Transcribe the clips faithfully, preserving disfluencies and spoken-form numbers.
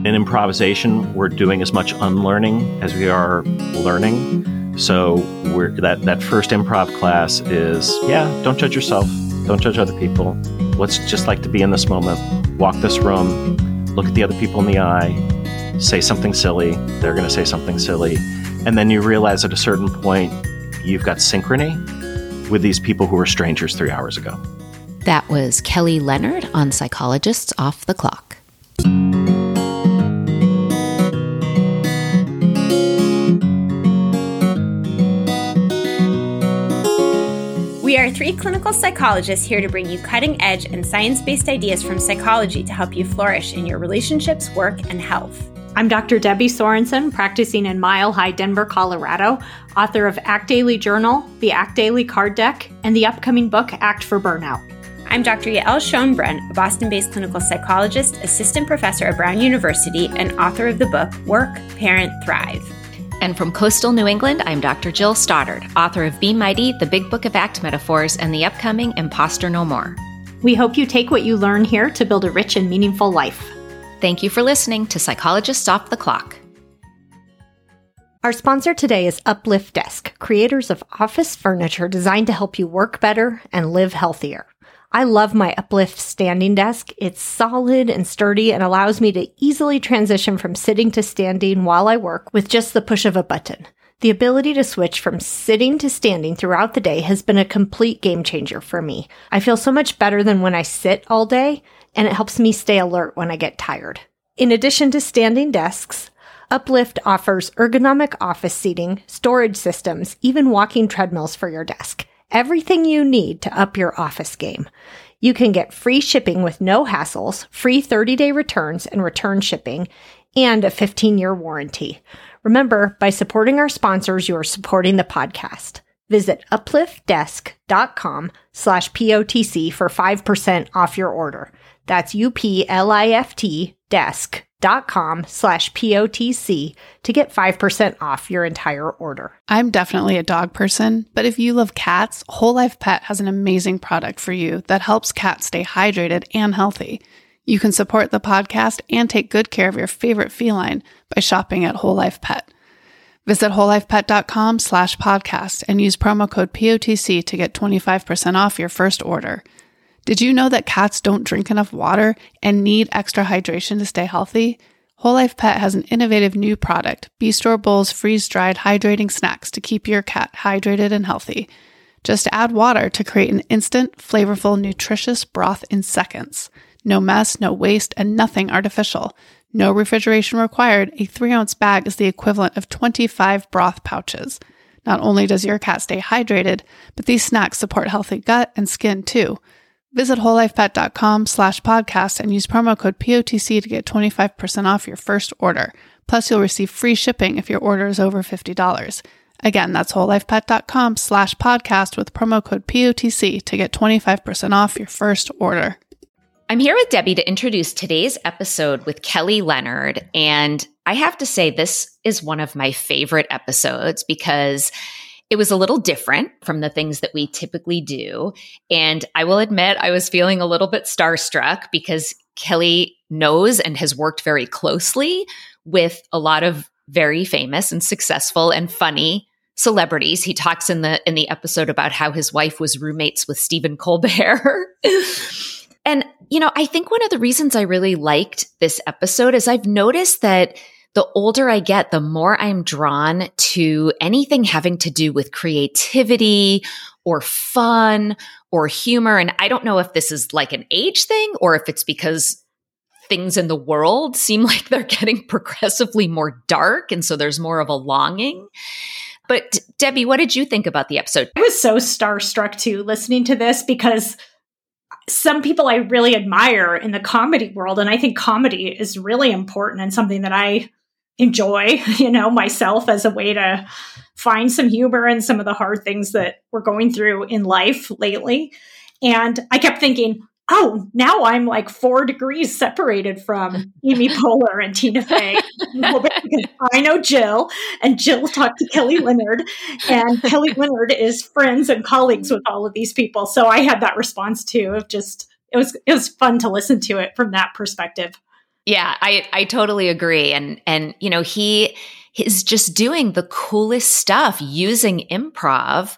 in improvisation, we're doing as much unlearning as we are learning. So we're, that, that first improv class is, yeah, don't judge yourself. Don't judge other people. Let's just like to be in this moment. Walk this room. Look at the other people in the eye. Say something silly. They're going to say something silly. And then you realize at a certain point, you've got synchrony with these people who were strangers three hours ago. That was Kelly Leonard on Psychologists Off the Clock. We are three clinical psychologists here to bring you cutting-edge and science-based ideas from psychology to help you flourish in your relationships, work, and health. I'm Doctor Debbie Sorensen, practicing in Mile High, Denver, Colorado, author of Act Daily Journal, the Act Daily Card Deck, and the upcoming book, Act for Burnout. I'm Doctor Yael Schonbrun, a Boston-based clinical psychologist, assistant professor at Brown University, and author of the book, Work, Parent, Thrive. And from coastal New England, I'm Doctor Jill Stoddard, author of Be Mighty, the Big Book of Act Metaphors, and the upcoming Imposter No More. We hope you take what you learn here to build a rich and meaningful life. Thank you for listening to Psychologists Off the Clock. Our sponsor today is Uplift Desk, creators of office furniture designed to help you work better and live healthier. I love my Uplift standing desk. It's solid and sturdy and allows me to easily transition from sitting to standing while I work with just the push of a button. The ability to switch from sitting to standing throughout the day has been a complete game changer for me. I feel so much better than when I sit all day, and it helps me stay alert when I get tired. In addition to standing desks, Uplift offers ergonomic office seating, storage systems, even walking treadmills for your desk. Everything you need to up your office game. You can get free shipping with no hassles, free thirty-day returns and return shipping, and a fifteen-year warranty. Remember, by supporting our sponsors, you are supporting the podcast. Visit upliftdesk.com slash POTC for five percent off your order. That's U-P-L-I-F-T desk. dot com slash POTC to get five percent off your entire order. I'm definitely a dog person, but if you love cats, Whole Life Pet has an amazing product for you that helps cats stay hydrated and healthy. You can support the podcast and take good care of your favorite feline by shopping at Whole Life Pet. Visit wholelifepet.com slash podcast and use promo code P O T C to get twenty-five percent off your first order. Did you know that cats don't drink enough water and need extra hydration to stay healthy? Whole Life Pet has an innovative new product, Bistro Bowls freeze-dried hydrating snacks to keep your cat hydrated and healthy. Just add water to create an instant, flavorful, nutritious broth in seconds. No mess, no waste, and nothing artificial. No refrigeration required. A three-ounce bag is the equivalent of twenty-five broth pouches. Not only does your cat stay hydrated, but these snacks support healthy gut and skin too. Visit wholelifepet.com slash podcast and use promo code P O T C to get twenty-five percent off your first order. Plus, you'll receive free shipping if your order is over fifty dollars. Again, that's wholelifepet.com slash podcast with promo code P O T C to get twenty-five percent off your first order. I'm here with Debbie to introduce today's episode with Kelly Leonard. And I have to say, this is one of my favorite episodes because it was a little different from the things that we typically do. And I will admit, I was feeling a little bit starstruck because Kelly knows and has worked very closely with a lot of very famous and successful and funny celebrities. He talks in the in the episode about how his wife was roommates with Stephen Colbert. And, you know, I think one of the reasons I really liked this episode is I've noticed that the older I get, the more I'm drawn to anything having to do with creativity or fun or humor. And I don't know if this is like an age thing or if it's because things in the world seem like they're getting progressively more dark. And so there's more of a longing. But Debbie, what did you think about the episode? I was so starstruck too listening to this because some people I really admire in the comedy world. And I think comedy is really important and something that I enjoy, you know, myself as a way to find some humor in some of the hard things that we're going through in life lately. And I kept thinking, oh, now I'm like four degrees separated from Amy Poehler and Tina Fey. Because I know Jill, and Jill talked to Kelly Leonard, and Kelly Leonard is friends and colleagues with all of these people. So I had that response too of just, it was, it was fun to listen to it from that perspective. Yeah, I, I totally agree. And, and, you know, he is just doing the coolest stuff using improv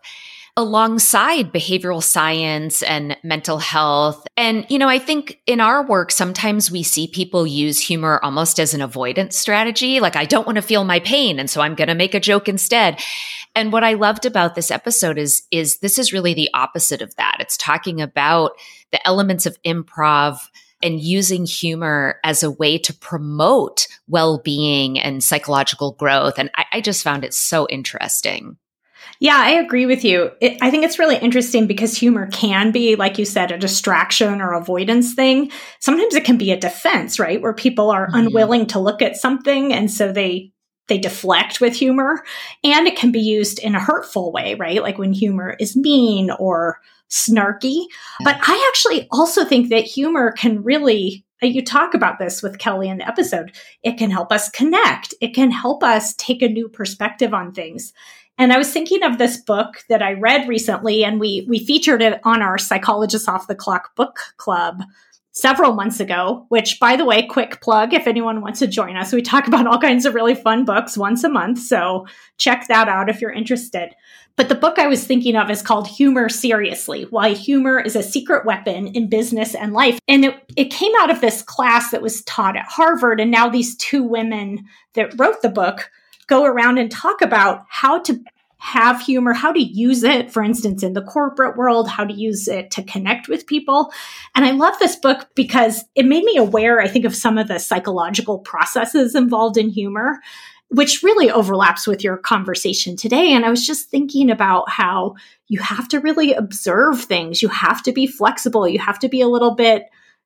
alongside behavioral science and mental health. And, you know, I think in our work, sometimes we see people use humor almost as an avoidance strategy. Like, I don't want to feel my pain, and so I'm going to make a joke instead. And what I loved about this episode is, is this is really the opposite of that. It's talking about the elements of improv and using humor as a way to promote well-being and psychological growth. And I, I just found it so interesting. Yeah, I agree with you. It, I think it's really interesting because humor can be, like you said, a distraction or avoidance thing. Sometimes it can be a defense, right? Where people are mm-hmm. unwilling to look at something, and so they they deflect with humor. And it can be used in a hurtful way, right? Like when humor is mean or snarky. But I actually also think that humor can really, you talk about this with Kelly in the episode, it can help us connect. It can help us take a new perspective on things. And I was thinking of this book that I read recently, and we we featured it on our Psychologists Off the Clock book club several months ago, which, by the way, quick plug, if anyone wants to join us, we talk about all kinds of really fun books once a month. So check that out if you're interested. But the book I was thinking of is called Humor Seriously, Why Humor is a Secret Weapon in Business and Life. And it, it came out of this class that was taught at Harvard. And now these two women that wrote the book go around and talk about how to have humor, how to use it, for instance, in the corporate world, how to use it to connect with people. And I love this book because it made me aware, I think, of some of the psychological processes involved in humor, which really overlaps with your conversation today. And I was just thinking about how you have to really observe things. You have to be flexible. You have to be a little bit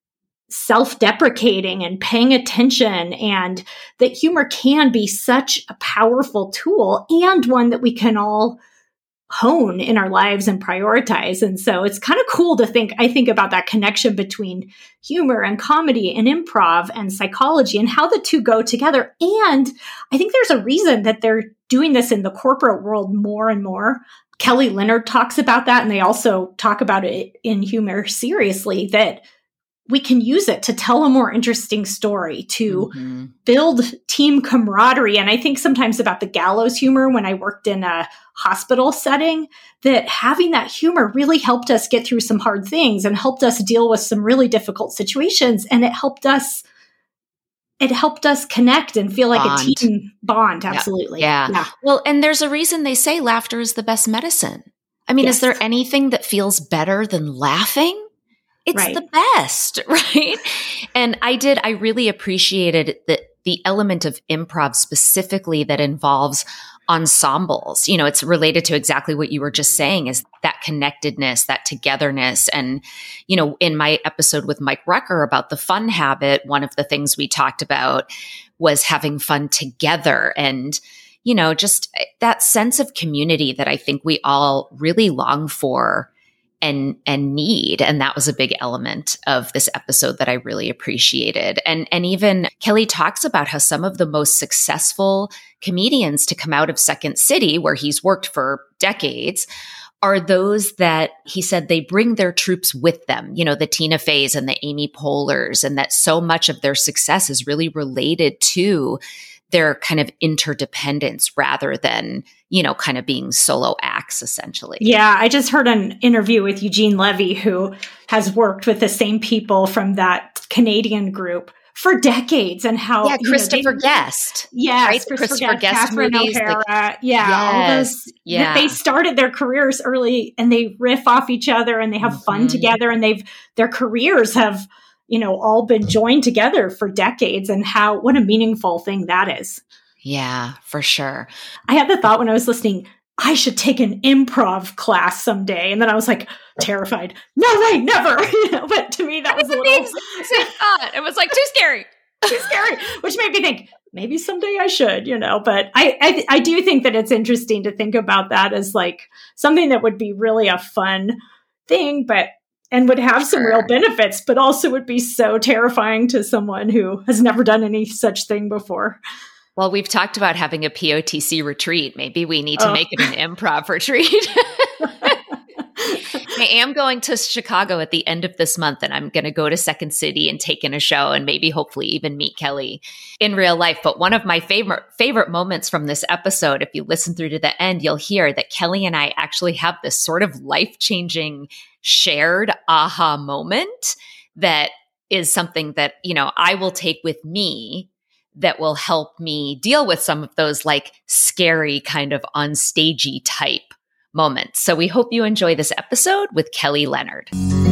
self-deprecating and paying attention, and that humor can be such a powerful tool and one that we can all hone in our lives and prioritize. And so it's kind of cool to think, I think about that connection between humor and comedy and improv and psychology and how the two go together. And I think there's a reason that they're doing this in the corporate world more and more. Kelly Leonard talks about that, and they also talk about it in Humor Seriously, that we can use it to tell a more interesting story, to mm-hmm. build team camaraderie. And I think sometimes about the gallows humor when I worked in a hospital setting, that having that humor really helped us get through some hard things and helped us deal with some really difficult situations. And it helped us, it helped us connect and feel like bond. a team bond. Absolutely. Yeah. Yeah. yeah. Well, and there's a reason they say laughter is the best medicine. I mean, yes. Is there anything that feels better than laughing? It's right. the best, right? And I did, I really appreciated the, the element of improv specifically that involves ensembles. You know, it's related to exactly what you were just saying, is that connectedness, that togetherness. And, you know, in my episode with Mike Rucker about the fun habit, one of the things we talked about was having fun together, and, you know, just that sense of community that I think we all really long for and and need. And that was a big element of this episode that I really appreciated. And and even Kelly talks about how some of the most successful comedians to come out of Second City, where he's worked for decades, are those that he said they bring their troops with them, you know, the Tina Feys and the Amy Poehlers, and that so much of their success is really related to their kind of interdependence rather than, you know, kind of being solo acts, essentially. Yeah, I just heard an interview with Eugene Levy, who has worked with the same people from that Canadian group for decades, and how yeah, Christopher you know, they, Guest, yes, right? Christopher, Christopher Guest, Guest Catherine movies, O'Hara, like, yeah, yes, all those. yeah. They started their careers early, and they riff off each other, and they have mm-hmm. fun together, and they've their careers have, you know, all been joined together for decades, and how what a meaningful thing that is. Yeah, for sure. I had the thought when I was listening, I should take an improv class someday. And then I was like terrified. No way, never. You know, but to me, that was a little same thought. It was like too scary. Too scary. Which made me think, maybe someday I should, you know. But I, I I do think that it's interesting to think about that as like something that would be really a fun thing, but and would have some real benefits, but also would be so terrifying to someone who has never done any such thing before. Well, we've talked about having a P O T C retreat. Maybe we need to oh. make it an improv retreat. I am going to Chicago at the end of this month, and I'm going to go to Second City and take in a show and maybe hopefully even meet Kelly in real life. But one of my favorite favorite moments from this episode, if you listen through to the end, you'll hear that Kelly and I actually have this sort of life-changing shared aha moment that is something that, you know, I will take with me that will help me deal with some of those like scary kind of unstagey type moments. So we hope you enjoy this episode with Kelly Leonard.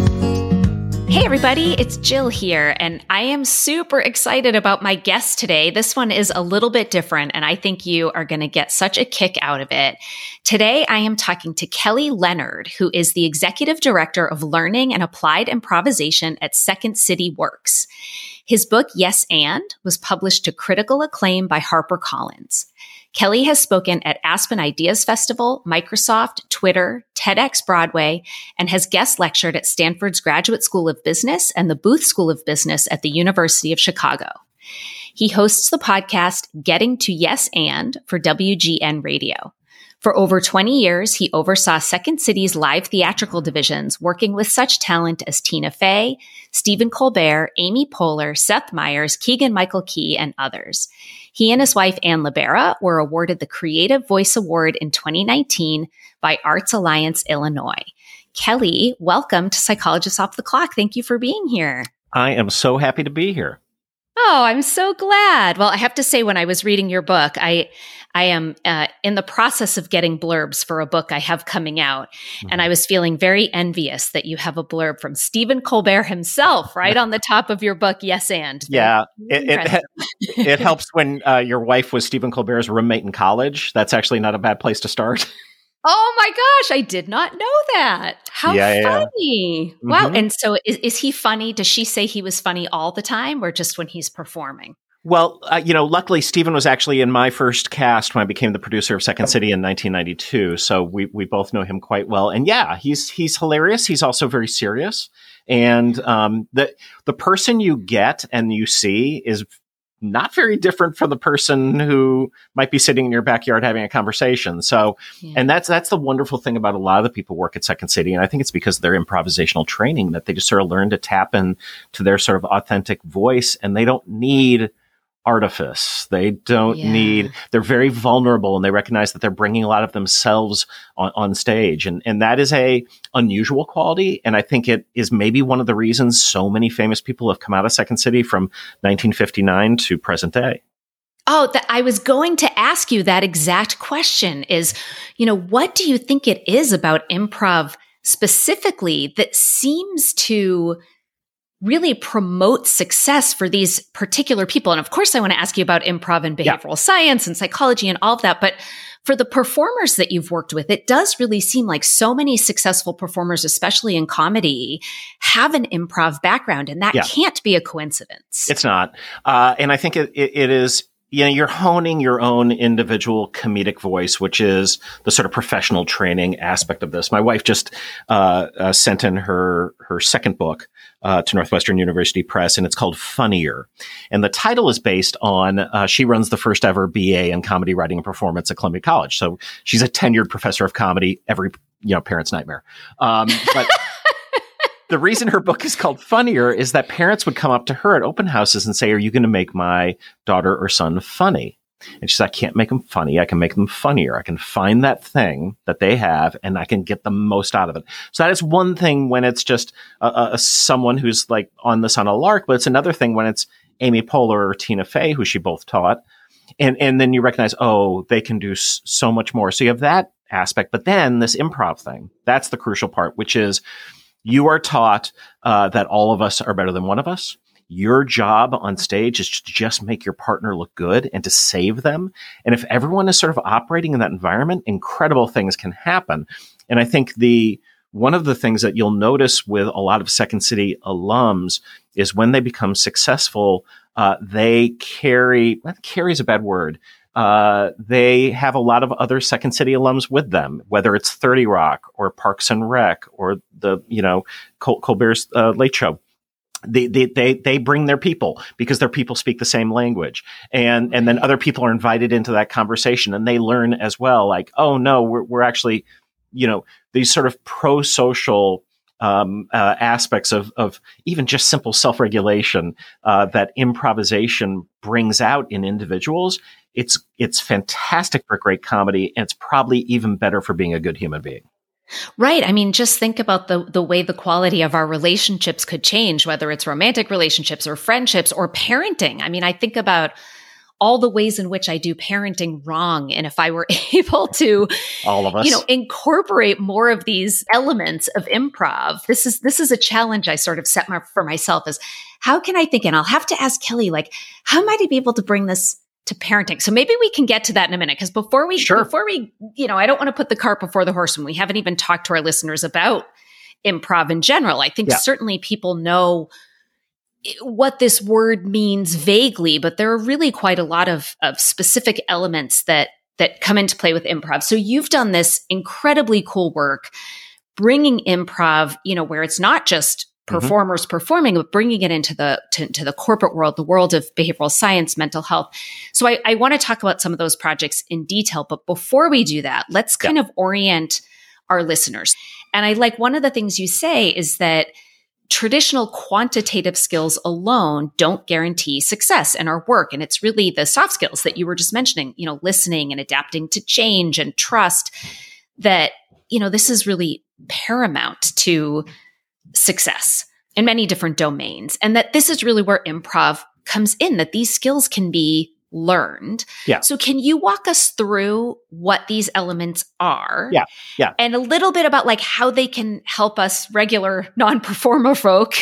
Hey everybody, it's Jill here, and I am super excited about my guest today. This one is a little bit different, and I think you are going to get such a kick out of it. Today, I am talking to Kelly Leonard, who is the Executive Director of Learning and Applied Improvisation at Second City Works. His book, Yes and, was published to critical acclaim by HarperCollins. Kelly has spoken at Aspen Ideas Festival, Microsoft, Twitter, TEDx Broadway, and has guest lectured at Stanford's Graduate School of Business and the Booth School of Business at the University of Chicago. He hosts the podcast Getting to Yes and for W G N Radio. For over twenty years, he oversaw Second City's live theatrical divisions, working with such talent as Tina Fey, Stephen Colbert, Amy Poehler, Seth Meyers, Keegan-Michael Key, and others. He and his wife, Ann Libera, were awarded the Creative Voice Award in twenty nineteen by Arts Alliance Illinois. Kelly, welcome to Psychologists Off the Clock. Thank you for being here. I am so happy to be here. Oh, I'm so glad. Well, I have to say, when I was reading your book, I I am uh, in the process of getting blurbs for a book I have coming out. Mm-hmm. And I was feeling very envious that you have a blurb from Stephen Colbert himself right on the top of your book, Yes and. Yeah, it, it, it helps when uh, your wife was Stephen Colbert's roommate in college. That's actually not a bad place to start. Oh my gosh, I did not know that. How yeah, funny. Yeah. Wow. Mm-hmm. And so is, is he funny? Does she say he was funny all the time or just when he's performing? Well, uh, you know, luckily Stephen was actually in my first cast when I became the producer of Second City in nineteen ninety-two. So we we both know him quite well. And yeah, he's he's hilarious. He's also very serious. And um, the the person you get and you see is not very different from the person who might be sitting in your backyard having a conversation. So, yeah. and that's, that's the wonderful thing about a lot of the people who work at Second City. And I think it's because of their improvisational training that they just sort of learn to tap into their sort of authentic voice, and they don't need artifice. They don't yeah. need, they're very vulnerable, and they recognize that they're bringing a lot of themselves on, on stage. And, and that is a unusual quality. And I think it is maybe one of the reasons so many famous people have come out of Second City from nineteen fifty-nine to present day. Oh, that I was going to ask you that exact question is, you know, what do you think it is about improv specifically that seems to really promote success for these particular people? And of course, I want to ask you about improv and behavioral yeah. science and psychology and all of that. But for the performers that you've worked with, it does really seem like so many successful performers, especially in comedy, have an improv background. And that yeah. can't be a coincidence. It's not. Uh, and I think it, it, it is, you know, you're honing your own individual comedic voice, which is the sort of professional training aspect of this. My wife just uh, uh, sent in her her second book uh, to Northwestern University Press, and it's called Funnier. And the title is based on, uh, she runs the first ever B A in comedy writing and performance at Columbia College. So she's a tenured professor of comedy, every, you know, parent's nightmare. Um, but the reason her book is called Funnier is that parents would come up to her at open houses and say, "Are you going to make my daughter or son funny?" And she said, "I can't make them funny. I can make them funnier. I can find that thing that they have, and I can get the most out of it." So that is one thing when it's just a, a, someone who's like on this on a lark, but it's another thing when it's Amy Poehler or Tina Fey, who she both taught. And, and then you recognize, oh, they can do s- so much more. So you have that aspect, but then this improv thing, that's the crucial part, which is you are taught uh, that all of us are better than one of us. Your job on stage is to just make your partner look good and to save them. And if everyone is sort of operating in that environment, incredible things can happen. And I think the one of the things that you'll notice with a lot of Second City alums is when they become successful, uh, they carry, carry is a bad word. Uh, they have a lot of other Second City alums with them, whether it's thirty Rock or Parks and Rec or the, you know, Col- Colbert's uh, Late Show. They, they, they, they bring their people because their people speak the same language. And, and then other people are invited into that conversation and they learn as well. Like, oh no, we're, we're actually you know, these sort of pro-social um, uh, aspects of, of even just simple self-regulation uh, that improvisation brings out in individuals. It's it's fantastic for great comedy, and it's probably even better for being a good human being. Right. I mean, just think about the the way the quality of our relationships could change, whether it's romantic relationships or friendships or parenting. I mean, I think about all the ways in which I do parenting wrong. And if I were able to, all of us, you know, incorporate more of these elements of improv, this is, this is a challenge I sort of set my, for myself is how can I think, and I'll have to ask Kelly, like, how might I be able to bring this to parenting? So maybe we can get to that in a minute. Cause before we, sure. before we, you know, I don't want to put the cart before the horse when we haven't even talked to our listeners about improv in general. I think yeah. certainly people know what this word means vaguely, but there are really quite a lot of, of specific elements that, that come into play with improv. So you've done this incredibly cool work, bringing improv, you know, where it's not just performers mm-hmm. performing, but bringing it into the, to, to the corporate world, the world of behavioral science, mental health. So I, I want to talk about some of those projects in detail, but before we do that, let's kind yeah. of orient our listeners. And I like one of the things you say is that traditional quantitative skills alone don't guarantee success in our work. And it's really the soft skills that you were just mentioning, you know, listening and adapting to change and trust that, you know, this is really paramount to success in many different domains. And that this is really where improv comes in, that these skills can be learned. Yeah. So can you walk us through what these elements are? Yeah. Yeah. And a little bit about like how they can help us regular non-performer folk,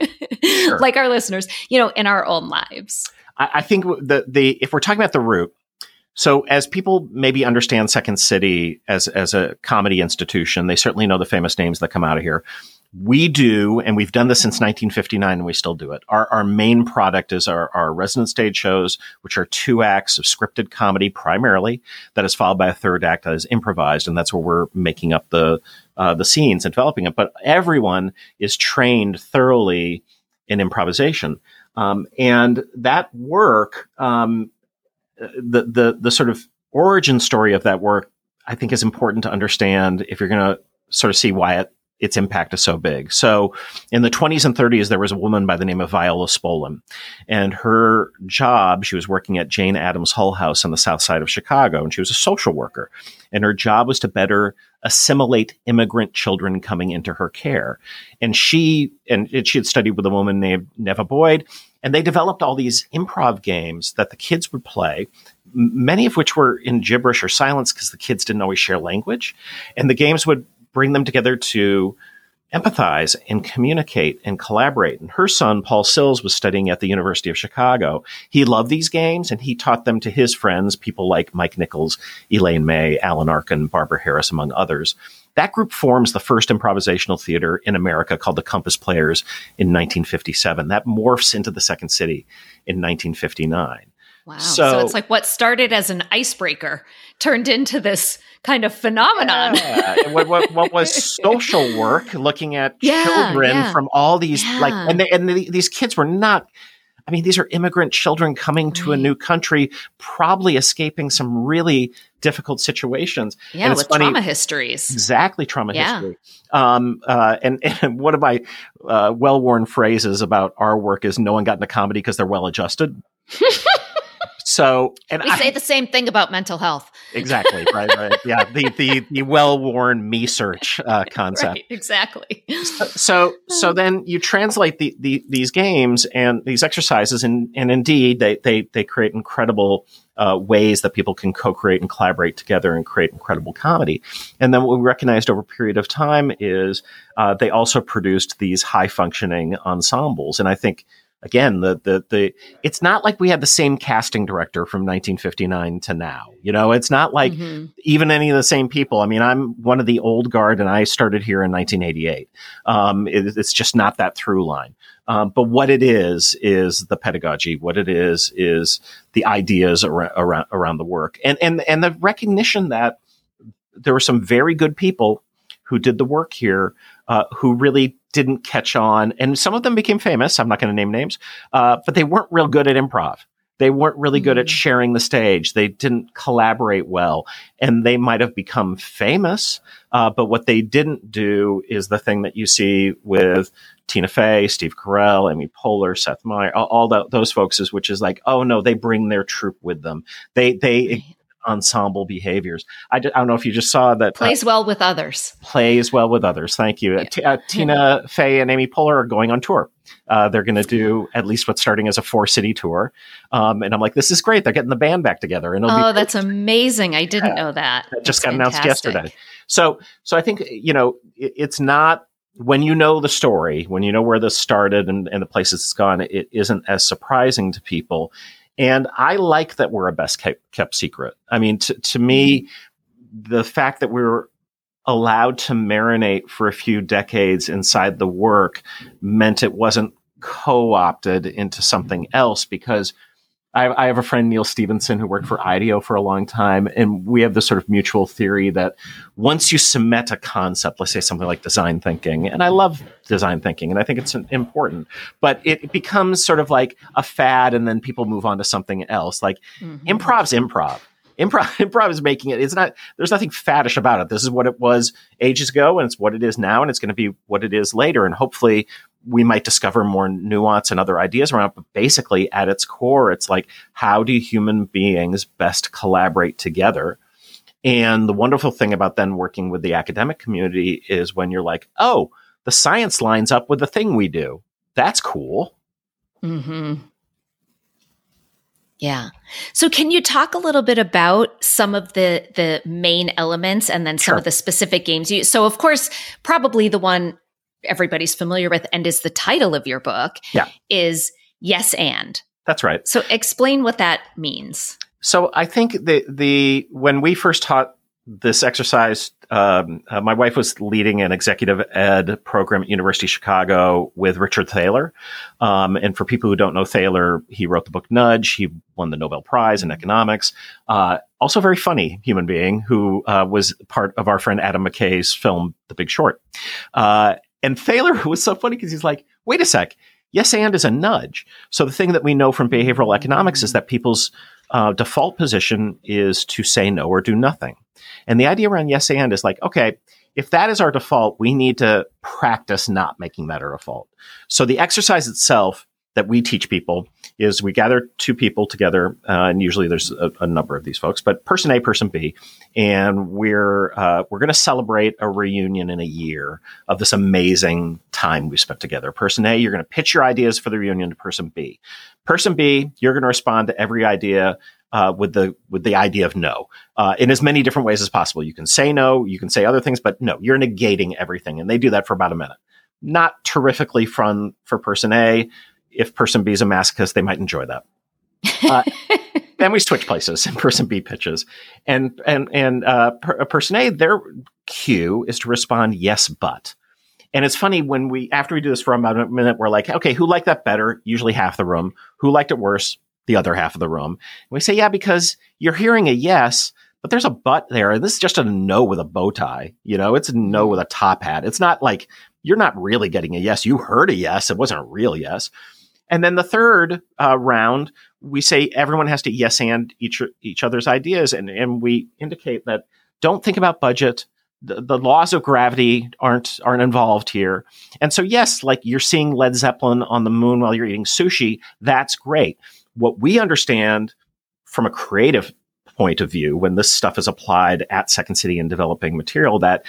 sure. like our listeners, you know, in our own lives. I, I think the, the, if we're talking about the root, so as people maybe understand Second City as, as a comedy institution, they certainly know the famous names that come out of here. We do, and we've done this since nineteen fifty-nine, and we still do it. Our our main product is our, our resident stage shows, which are two acts of scripted comedy primarily, that is followed by a third act that is improvised, and that's where we're making up the uh, the scenes and developing it. But everyone is trained thoroughly in improvisation, um, and that work, um, the the the sort of origin story of that work, I think, is important to understand if you're going to sort of see why it. its impact is so big. So in the twenties and thirties, there was a woman by the name of Viola Spolin, and her job, she was working at Jane Addams Hull House on the south side of Chicago, and she was a social worker. And her job was to better assimilate immigrant children coming into her care. And she, and she had studied with a woman named Neva Boyd, and they developed all these improv games that the kids would play, many of which were in gibberish or silence because the kids didn't always share language. And the games would bring them together to empathize and communicate and collaborate. And her son, Paul Sills, was studying at the University of Chicago. He loved these games, and he taught them to his friends, people like Mike Nichols, Elaine May, Alan Arkin, Barbara Harris, among others. That group forms the first improvisational theater in America called the Compass Players in nineteen fifty-seven. That morphs into the Second City in nineteen fifty-nine. Wow. So, so it's like what started as an icebreaker turned into this kind of phenomenon. Yeah. what, what, what was social work, looking at yeah, children yeah. from all these, yeah. like, and, they, and the, these kids were not, I mean, these are immigrant children coming to right. a new country, probably escaping some really difficult situations. Yeah, and it's with funny, trauma histories. Exactly, trauma yeah. history. Um, uh, and, and one of my uh, well-worn phrases about our work is no one got into comedy because they're well-adjusted. So, and we I, say the same thing about mental health. Exactly. Right. Right. Yeah. The, the, the well-worn me search uh, concept. Right, exactly. So, so, so then you translate the, the, these games and these exercises, and, and indeed they, they, they create incredible uh, ways that people can co-create and collaborate together and create incredible comedy. And then what we recognized over a period of time is uh, they also produced these high-functioning ensembles. And I think, Again, the, the, the, it's not like we had the same casting director from nineteen fifty-nine to now. You know, it's not like mm-hmm. even any of the same people. I mean, I'm one of the old guard and I started here in nineteen eighty-eight. Um, it, it's just not that through line. Um, but what it is, is the pedagogy. What it is, is the ideas around, around, around the work. And, and, and the recognition that there were some very good people who did the work here, uh, who really didn't catch on. And some of them became famous. I'm not going to name names, uh, but they weren't real good at improv. They weren't really good Mm. at sharing the stage. They didn't collaborate well, and they might have become famous. Uh, but what they didn't do is the thing that you see with Tina Fey, Steve Carell, Amy Poehler, Seth Meyers, all, all the, those folks, is which is like, oh no, they bring their troupe with them. They they Right. ensemble behaviors. I, d- I don't know if you just saw that. Plays uh, well with others. plays well with others. Thank you. Yeah. T- uh, Tina Fey and Amy Poehler are going on tour. Uh, they're going to do at least what's starting as a four city tour. Um, and I'm like, this is great. They're getting the band back together. And it'll Oh, be that's amazing. I didn't Yeah. know that. that just That's got announced fantastic. yesterday. So, so I think, you know, it, it's not, when you know the story, when you know where this started and, and the places it's gone, it isn't as surprising to people. And I like that we're a best kept, kept secret. I mean, to, to me, the fact that we were allowed to marinate for a few decades inside the work meant it wasn't co-opted into something else, because I, I have a friend, Neil Stevenson, who worked for IDEO for a long time, and we have this sort of mutual theory that once you cement a concept, let's say something like design thinking, and I love design thinking, and I think it's important, but it, it becomes sort of like a fad, and then people move on to something else. Like Mhm. improv's improv. Improv, improv is making it. It's not. There's nothing faddish about it. This is what it was ages ago, and it's what it is now, and it's going to be what it is later. And hopefully, we might discover more nuance and other ideas around it. But basically, at its core, it's like, how do human beings best collaborate together? And the wonderful thing about then working with the academic community is when you're like, oh, the science lines up with the thing we do. That's cool. Mm-hmm. Yeah. So can you talk a little bit about some of the the main elements and then some Sure. of the specific games you so of course probably the one everybody's familiar with and is the title of your book Yeah. is Yes and. That's right. So explain what that means. So I think the the when we first taught this exercise, um, uh, my wife was leading an executive ed program at University of Chicago with Richard Thaler. Um, and for people who don't know Thaler, he wrote the book Nudge. He won the Nobel Prize in economics. Uh, also a very funny human being who uh, was part of our friend Adam McKay's film, The Big Short. Uh, and Thaler was so funny because he's like, wait a sec. Yes and is a nudge. So the thing that we know from behavioral economics is that people's uh, default position is to say no or do nothing. And the idea around yes and is like, okay, if that is our default, we need to practice not making that our default. So the exercise itself that we teach people is we gather two people together, uh, and usually there's a, a number of these folks, but person A, person B, and we're uh, we're going to celebrate a reunion in a year of this amazing time we spent together. Person A, you're going to pitch your ideas for the reunion to person B. Person B, you're going to respond to every idea uh, with the with the idea of no uh, in as many different ways as possible. You can say no, you can say other things, but no, you're negating everything, and they do that for about a minute. Not terrifically fun for person A. If person B is a masochist, they might enjoy that. Uh, then we switch places and person B pitches. And and and uh, per, person A, their cue is to respond yes, but. And it's funny when we, after we do this for about a minute, we're like, okay, who liked that better? Usually half the room. Who liked it worse? The other half of the room. And we say, yeah, because you're hearing a yes, but there's a but there. And this is just a no with a bow tie. You know, it's a no with a top hat. It's not like you're not really getting a yes. You heard a yes. It wasn't a real yes. And then the third uh, round, we say everyone has to yes and each each other's ideas. And, and we indicate that don't think about budget. The, the laws of gravity aren't aren't involved here. And so, yes, like you're seeing Led Zeppelin on the moon while you're eating sushi. That's great. What we understand from a creative point of view, when this stuff is applied at Second City in developing material, that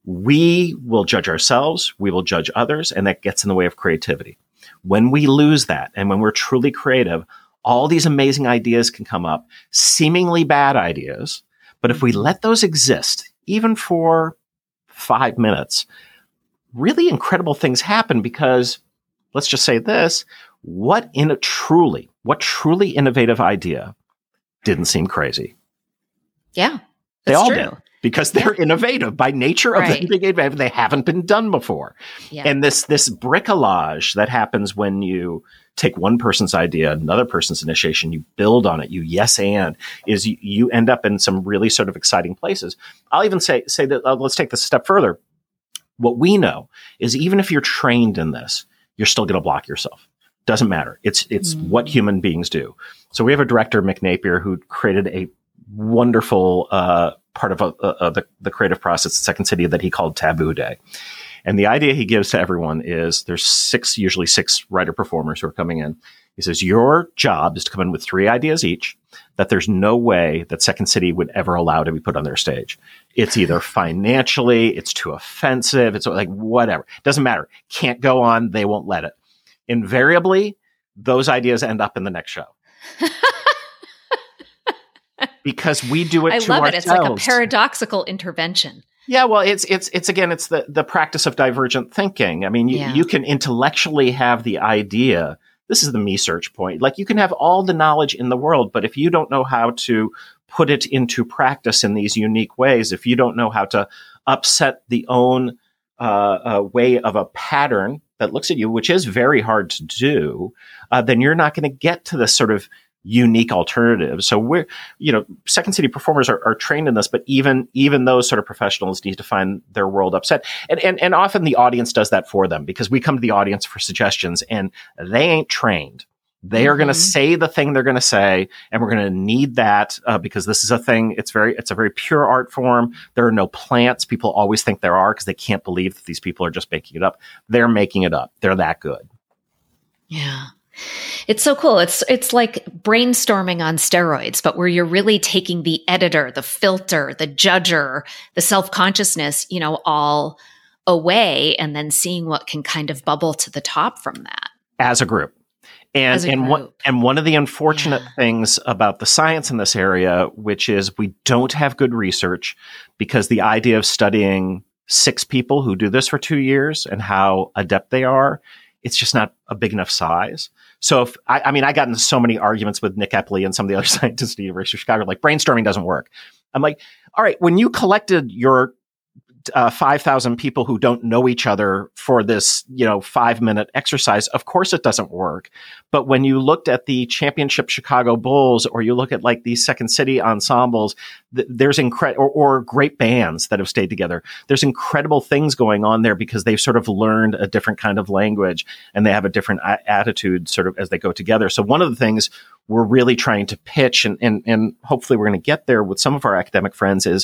we will judge ourselves, we will judge others, and that gets in the way of creativity. When we lose that, and when we're truly creative, all these amazing ideas can come up, seemingly bad ideas. But if we let those exist, even for five minutes, really incredible things happen because, let's just say this, what in a truly, what truly innovative idea didn't seem crazy? Yeah. They That's all true. did. Because they're innovative by nature of Right. them being innovative. They haven't been done before. Yeah. And this this bricolage that happens when you take one person's idea, another person's initiation, you build on it, you yes and, is you, you end up in some really sort of exciting places. I'll even say say that, uh, let's take this a step further. What we know is even if you're trained in this, you're still going to block yourself. Doesn't matter. It's it's mm. what human beings do. So we have a director, Mick Napier, who created a wonderful uh, part of, uh, of the, the creative process at Second City that he called Taboo Day. And the idea he gives to everyone is there's six, usually six writer performers who are coming in. He says, your job is to come in with three ideas each that there's no way that Second City would ever allow to be put on their stage. It's either financially, it's too offensive, it's like whatever. Doesn't matter. Can't go on. They won't let it. Invariably, those ideas end up in the next show. Because we do it I to love ourselves. It. It's like a paradoxical intervention. Yeah, well, it's it's it's again, it's the the practice of divergent thinking. I mean, you, yeah. you can intellectually have the idea. This is the me search point. Like you can have all the knowledge in the world, but if you don't know how to put it into practice in these unique ways, if you don't know how to upset the own uh, uh, way of a pattern that looks at you, which is very hard to do, uh, then you're not going to get to this sort of unique alternative. So we're, you know, Second City performers are, are trained in this, but even, even those sort of professionals need to find their world upset. And, and, and often the audience does that for them because we come to the audience for suggestions and they ain't trained. They mm-hmm. are going to say the thing they're going to say, and we're going to need that uh, because this is a thing. It's very, it's a very pure art form. There are no plants. People always think there are because they can't believe that these people are just making it up. They're making it up. They're that good. Yeah. It's so cool. It's it's like brainstorming on steroids, but where you're really taking the editor, the filter, the judger, the self-consciousness, you know, all away and then seeing what can kind of bubble to the top from that. As a group. And As a and group. one and one of the unfortunate Yeah. things about the science in this area, which is we don't have good research because the idea of studying six people who do this for two years and how adept they are, it's just not a big enough size. So if I, I mean, I got into so many arguments with Nick Epley and some of the other scientists at the University of Chicago, like brainstorming doesn't work. I'm like, all right, when you collected your uh, five thousand people who don't know each other for this, you know, five minute exercise, of course it doesn't work. But when you looked at the championship Chicago Bulls, or you look at like these Second City ensembles, th- there's incredible, or, or great bands that have stayed together. There's incredible things going on there because they've sort of learned a different kind of language and they have a different a- attitude sort of as they go together. So one of the things we're really trying to pitch, and, and, and hopefully we're going to get there with some of our academic friends, is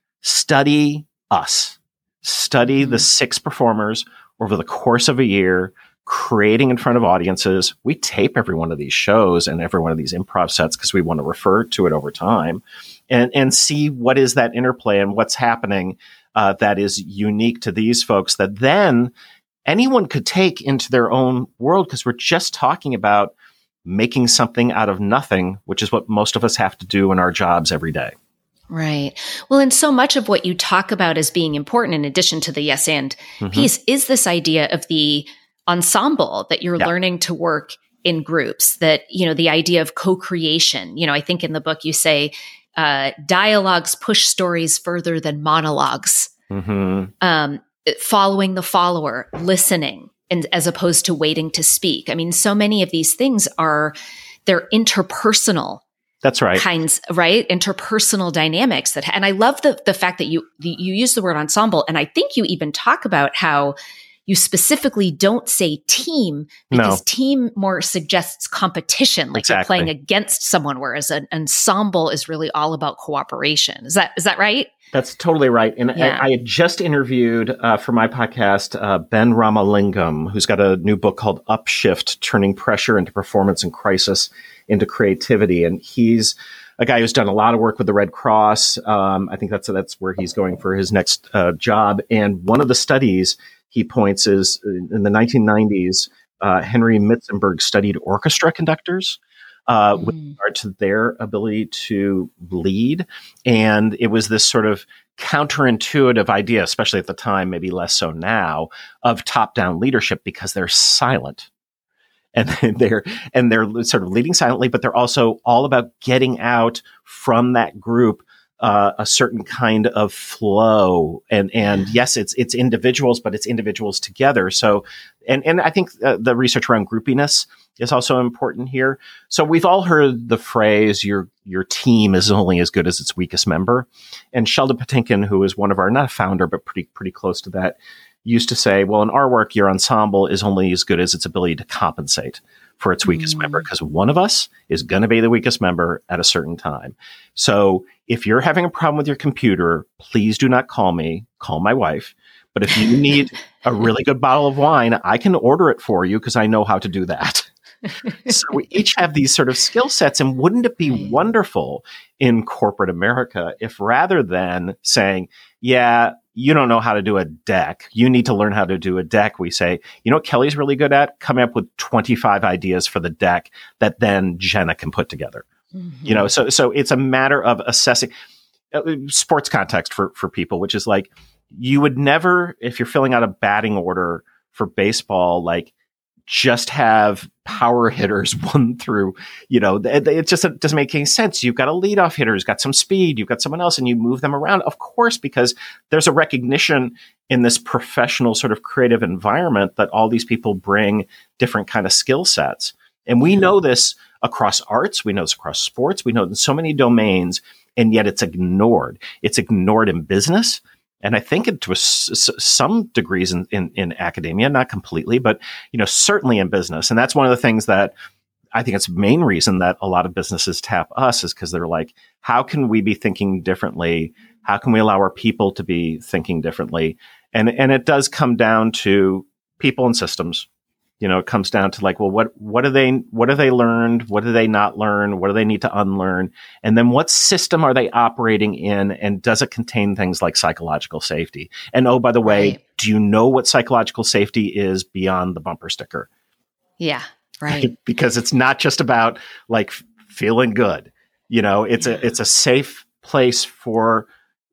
study us. Study the six performers over the course of a year, creating in front of audiences. We tape every one of these shows and every one of these improv sets because we want to refer to it over time and, and see what is that interplay and what's happening uh, that is unique to these folks that then anyone could take into their own world, because we're just talking about making something out of nothing, which is what most of us have to do in our jobs every day. Right. Well, and so much of what you talk about as being important, in addition to the yes and mm-hmm. piece, is this idea of the ensemble, that you're yeah. learning to work in groups, that, you know, the idea of co-creation. You know, I think in the book you say uh, dialogues push stories further than monologues, mm-hmm. um, following the follower, listening, and as opposed to waiting to speak. I mean, so many of these things are, they're interpersonal. That's right. Kinds, right? Interpersonal dynamics that, and I love the the fact that you you use the word ensemble, and I think you even talk about how you specifically don't say team because no. team more suggests competition, like exactly. you're playing against someone, whereas an ensemble is really all about cooperation. Is that is that right? That's totally right. And yeah. I, I had just interviewed uh, for my podcast uh, Ben Ramalingam, who's got a new book called Upshift: Turning Pressure into Performance and Crisis into Creativity. And he's a guy who's done a lot of work with the Red Cross. Um, I think that's that's where he's going for his next uh, job. And one of the studies he points is in the nineteen nineties, uh, Henry Mitzenberg studied orchestra conductors. Uh, with regard to their ability to lead. And it was this sort of counterintuitive idea, especially at the time, maybe less so now, of top-down leadership, because they're silent. And they're and they're sort of leading silently, but they're also all about getting out from that group uh, a certain kind of flow. And and yes, it's it's individuals, but it's individuals together. So, and and I think uh, the research around groupiness is also important here. So we've all heard the phrase, your your team is only as good as its weakest member. And Sheldon Patinkin, who is one of our, not a founder, but pretty pretty close to that, used to say, well, in our work, your ensemble is only as good as its ability to compensate for its weakest mm. member, because one of us is going to be the weakest member at a certain time. So if you're having a problem with your computer, please do not call me, call my wife. But if you need a really good bottle of wine, I can order it for you because I know how to do that. So we each have these sort of skill sets. And wouldn't it be wonderful in corporate America if rather than saying, yeah, you don't know how to do a deck, you need to learn how to do a deck, we say, you know what Kelly's really good at? Coming up with twenty-five ideas for the deck that then Jenna can put together. Mm-hmm. You know, so so it's a matter of assessing uh, sports context for, for people, which is like, you would never, if you're filling out a batting order for baseball, like just have power hitters one through, you know, it, it just it doesn't make any sense. You've got a leadoff hitter who's got some speed, you've got someone else, and you move them around, of course, because there's a recognition in this professional sort of creative environment that all these people bring different kind of skill sets. And we know this across arts, we know this across sports, we know it in so many domains, and yet it's ignored. It's ignored in business. And I think it to a, some degrees in, in, in academia, not completely, but, you know, certainly in business. And that's one of the things that I think it's the main reason that a lot of businesses tap us is because they're like, how can we be thinking differently? How can we allow our people to be thinking differently? And, and it does come down to people and systems. You know, it comes down to like, well, what, what do they, what have they learned? What do they not learn? What do they need to unlearn? And then what system are they operating in? And does it contain things like psychological safety? And oh, by the way, right. Do you know what psychological safety is beyond the bumper sticker? Yeah, right. Because it's not just about like f- feeling good. You know, it's yeah. a, it's a safe place for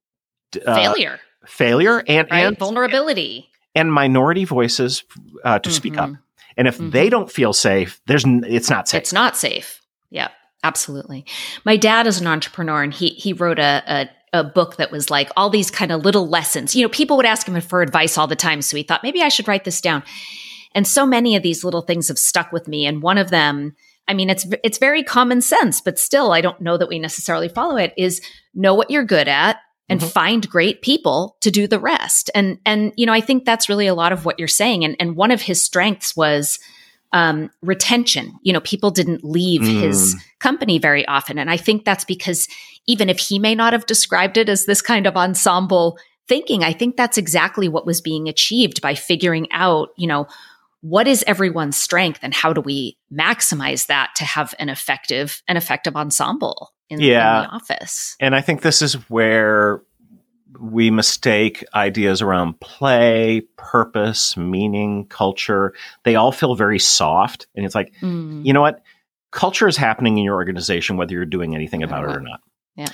uh, failure, failure and, right? and vulnerability and minority voices uh, to mm-hmm. speak up. And if mm-hmm. they don't feel safe, there's n- it's not safe. It's not safe. Yeah, absolutely. My dad is an entrepreneur, and he he wrote a, a a book that was like all these kind of little lessons. You know, people would ask him for advice all the time, so he thought maybe I should write this down. And so many of these little things have stuck with me. And one of them, I mean, it's it's very common sense, but still, I don't know that we necessarily follow it. Is know what you're good at. And mm-hmm. find great people to do the rest. And, and, you know, I think that's really a lot of what you're saying. And, and one of his strengths was, um, retention. You know, people didn't leave mm. his company very often. And I think that's because even if he may not have described it as this kind of ensemble thinking, I think that's exactly what was being achieved by figuring out, you know, what is everyone's strength and how do we maximize that to have an effective, an effective ensemble in, yeah. in the office. And I think this is where we mistake ideas around play, purpose, meaning, culture. They all feel very soft. And it's like, mm. you know what? Culture is happening in your organization, whether you're doing anything about it or not. Yeah.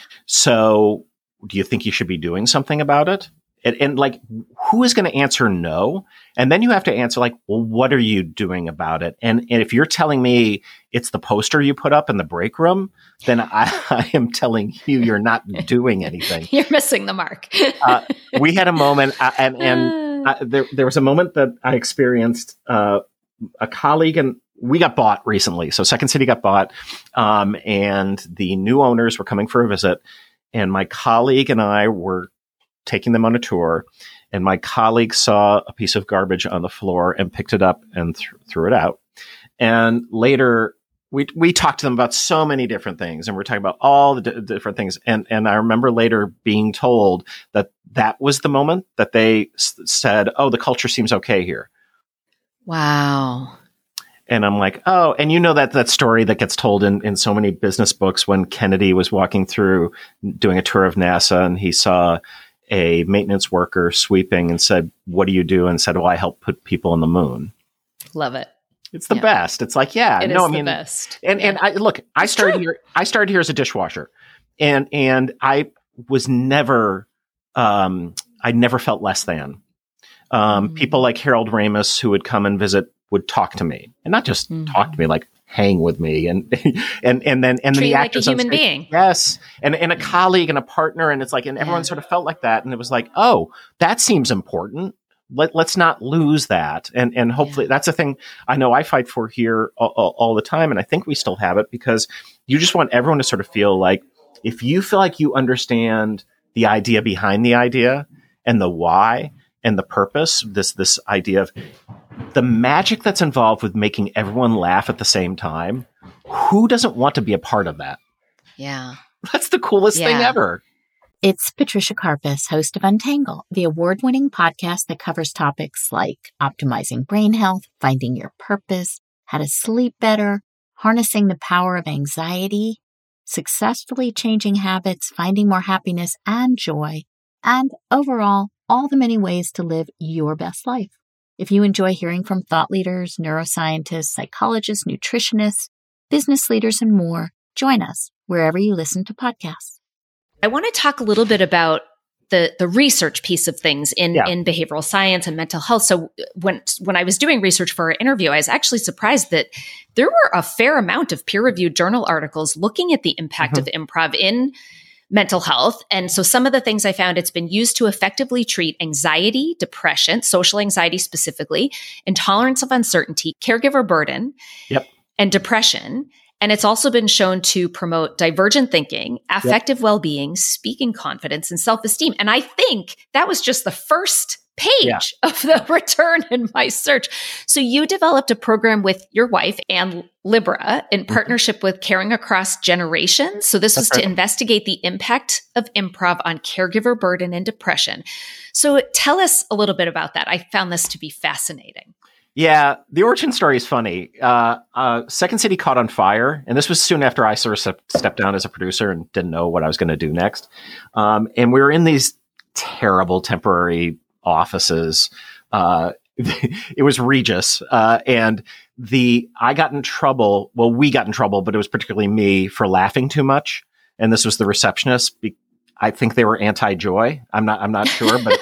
So do you think you should be doing something about it? And, and like, who is going to answer no? And then you have to answer like, well, what are you doing about it? And, and if you're telling me it's the poster you put up in the break room, then I, I am telling you you're not doing anything. You're missing the mark. uh, we had a moment, uh, and, and uh, there, there was a moment that I experienced. Uh, a colleague, and we got bought recently. So Second City got bought, um, and the new owners were coming for a visit. And my colleague and I were taking them on a tour, and my colleague saw a piece of garbage on the floor and picked it up and th- threw it out. And later we, we talked to them about so many different things, and we're talking about all the d- different things. And, and I remember later being told that that was the moment that they s- said, oh, the culture seems okay here. Wow. And I'm like, oh, and you know that that story that gets told in, in so many business books when Kennedy was walking through doing a tour of NASA, and he saw a maintenance worker sweeping and said, what do you do? And said, well, I help put people on the moon. Love it. It's the yeah. best. It's like, yeah, it no, is I mean, the best. And, yeah. and I, look, I it's started true. here, I started here as a dishwasher, and, and I was never, um, I never felt less than, um, mm-hmm. people like Harold Ramis who would come and visit would talk to me, and not just mm-hmm. talk to me, like hang with me, and and and then and then Treat the like actors a human stage, being, yes, and and a colleague and a partner, and it's like, and everyone yeah. sort of felt like that, and it was like, oh, that seems important. Let let's not lose that, and and hopefully yeah. that's a thing I know I fight for here all, all, all the time, and I think we still have it, because you just want everyone to sort of feel like, if you feel like you understand the idea behind the idea and the why and the purpose, this this idea of the magic that's involved with making everyone laugh at the same time, who doesn't want to be a part of that? Yeah. That's the coolest Yeah. thing ever. It's Patricia Karpus, host of Untangle, the award-winning podcast that covers topics like optimizing brain health, finding your purpose, how to sleep better, harnessing the power of anxiety, successfully changing habits, finding more happiness and joy, and overall, all the many ways to live your best life. If you enjoy hearing from thought leaders, neuroscientists, psychologists, nutritionists, business leaders, and more, join us wherever you listen to podcasts. I want to talk a little bit about the the research piece of things in, Yeah. in behavioral science and mental health. So when when I was doing research for our interview, I was actually surprised that there were a fair amount of peer-reviewed journal articles looking at the impact Mm-hmm. of improv in mental health. And so some of the things I found, it's been used to effectively treat anxiety, depression, social anxiety specifically, intolerance of uncertainty, caregiver burden, Yep. and depression. And it's also been shown to promote divergent thinking, affective yep. well-being, speaking confidence, and self-esteem. And I think that was just the first page yeah. of the return in my search. So you developed a program with your wife, Anne Libra, in partnership mm-hmm. with Caring Across Generations. So this That's was right. to investigate the impact of improv on caregiver burden and depression. So tell us a little bit about that. I found this to be fascinating. Yeah, the origin story is funny. Uh, uh, Second City caught on fire, and this was soon after I sort of step, stepped down as a producer and didn't know what I was going to do next. Um, and we were in these terrible temporary offices. Uh, it was Regis, uh, and the I got in trouble. Well, we got in trouble, but it was particularly me for laughing too much. And this was the receptionist. Be- I think they were anti-joy. I'm not. I'm not sure, but.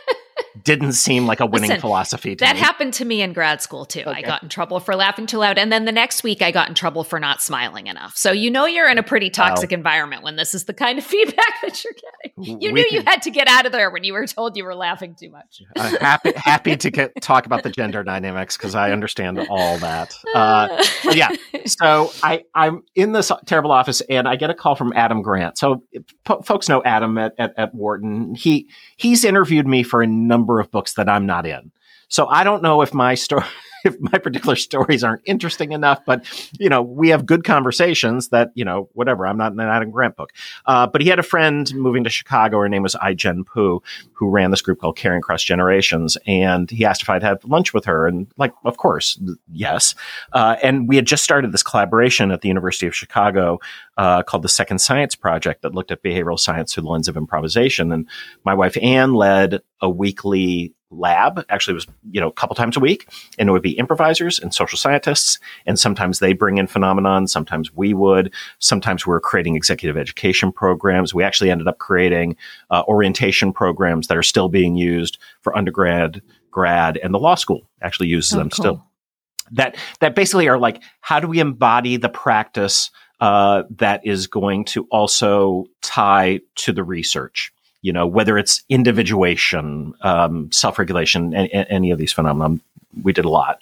Didn't seem like a winning Listen, philosophy to that me. That happened to me in grad school too. Okay. I got in trouble for laughing too loud. And then the next week I got in trouble for not smiling enough. So you know you're in a pretty toxic wow. environment when this is the kind of feedback that you're getting. You we knew can, you had to get out of there when you were told you were laughing too much. uh, happy happy to get, talk about the gender dynamics because I understand all that. Uh, yeah. So I, I'm in this terrible office and I get a call from Adam Grant. So po- folks know Adam at, at, at Wharton. He He's interviewed me for a number of books that I'm not in. So I don't know if my story, if my particular stories aren't interesting enough, but, you know, we have good conversations that, you know, whatever. I'm not in an Adam Grant book. Uh, but he had a friend moving to Chicago. Her name was I-Jen Poo, who ran this group called Caring Across Generations. And he asked if I'd have lunch with her. And like, of course, yes. Uh, and we had just started this collaboration at the University of Chicago uh, called the Second Science Project that looked at behavioral science through the lens of improvisation. And my wife, Anne, led a weekly lab. Actually, it was, you know, a couple times a week, and it would be improvisers and social scientists. And sometimes they bring in phenomenon. Sometimes we would. Sometimes we were creating executive education programs. We actually ended up creating uh, orientation programs that are still being used for undergrad, grad, and the law school actually uses oh, them cool. still. That that basically are like, how do we embody the practice uh, that is going to also tie to the research? You know, whether it's individuation, um, self-regulation, and, and any of these phenomena, we did a lot.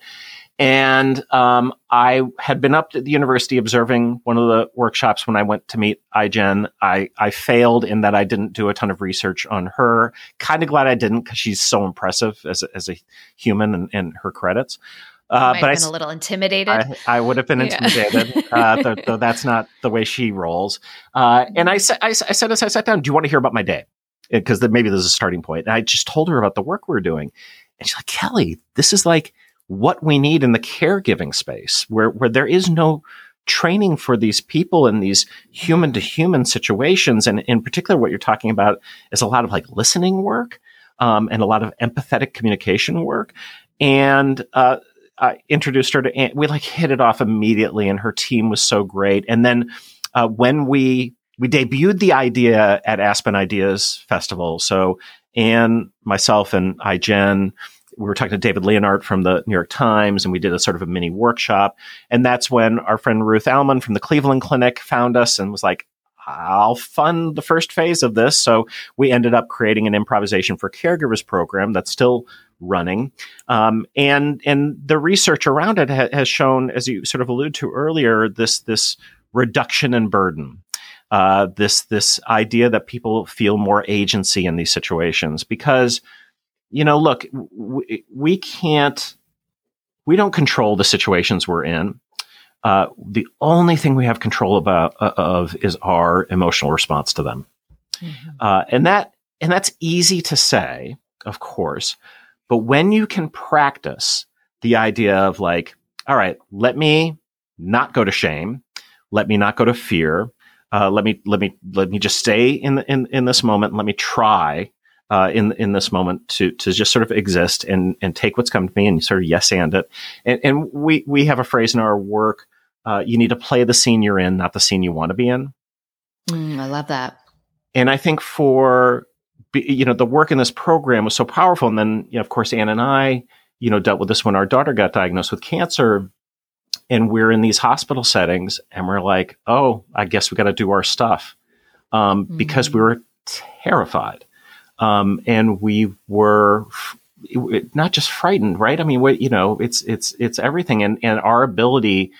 And um, I had been up at the university observing one of the workshops when I went to meet I-Jen. I, I failed in that I didn't do a ton of research on her. Kind of glad I didn't because she's so impressive as a, as a human and, and her credits. Uh, but I been a little intimidated. I, I would have been intimidated, yeah. uh, though, though that's not the way she rolls. Uh, and I, sa- I, I said, as I sat down, do you want to hear about my day? Because maybe there's a starting point. And I just told her about the work we we're doing. And she's like, Kelly, this is like what we need in the caregiving space where, where there is no training for these people in these human to human situations. And in particular, what you're talking about is a lot of like listening work um, and a lot of empathetic communication work. And uh, I introduced her to Anne. We like hit it off immediately and her team was so great. And then uh, when we We debuted the idea at Aspen Ideas Festival. So Anne, myself, and I-Jen, we were talking to David Leonhardt from the New York Times, and we did a sort of a mini workshop. And that's when our friend Ruth Alman from the Cleveland Clinic found us and was like, I'll fund the first phase of this. So we ended up creating an improvisation for caregivers program that's still running. Um, and and the research around it ha- has shown, as you sort of alluded to earlier, this this reduction in burden. Uh, this this idea that people feel more agency in these situations because, you know, look, we, we can't we don't control the situations we're in. Uh, the only thing we have control about uh, of is our emotional response to them. Mm-hmm. Uh, and that, and that's easy to say, of course, but when you can practice the idea of like, all right, let me not go to shame. Let me not go to fear. Uh, let me, let me, let me just stay in, the, in, in this moment. And let me try, uh, in, in this moment to, to just sort of exist and, and take what's come to me and sort of yes and it. And, and we, we have a phrase in our work, uh, you need to play the scene you're in, not the scene you want to be in. Mm, I love that. And I think for, you know, the work in this program was so powerful. And then, you know, of course, Anne and I, you know, dealt with this when our daughter got diagnosed with cancer. And we're in these hospital settings and we're like, oh, I guess we got to do our stuff. Um, mm-hmm. Because we were terrified. Um, and we were f- it, not just frightened, right? I mean, we, you know, it's, it's, it's everything. And, and our ability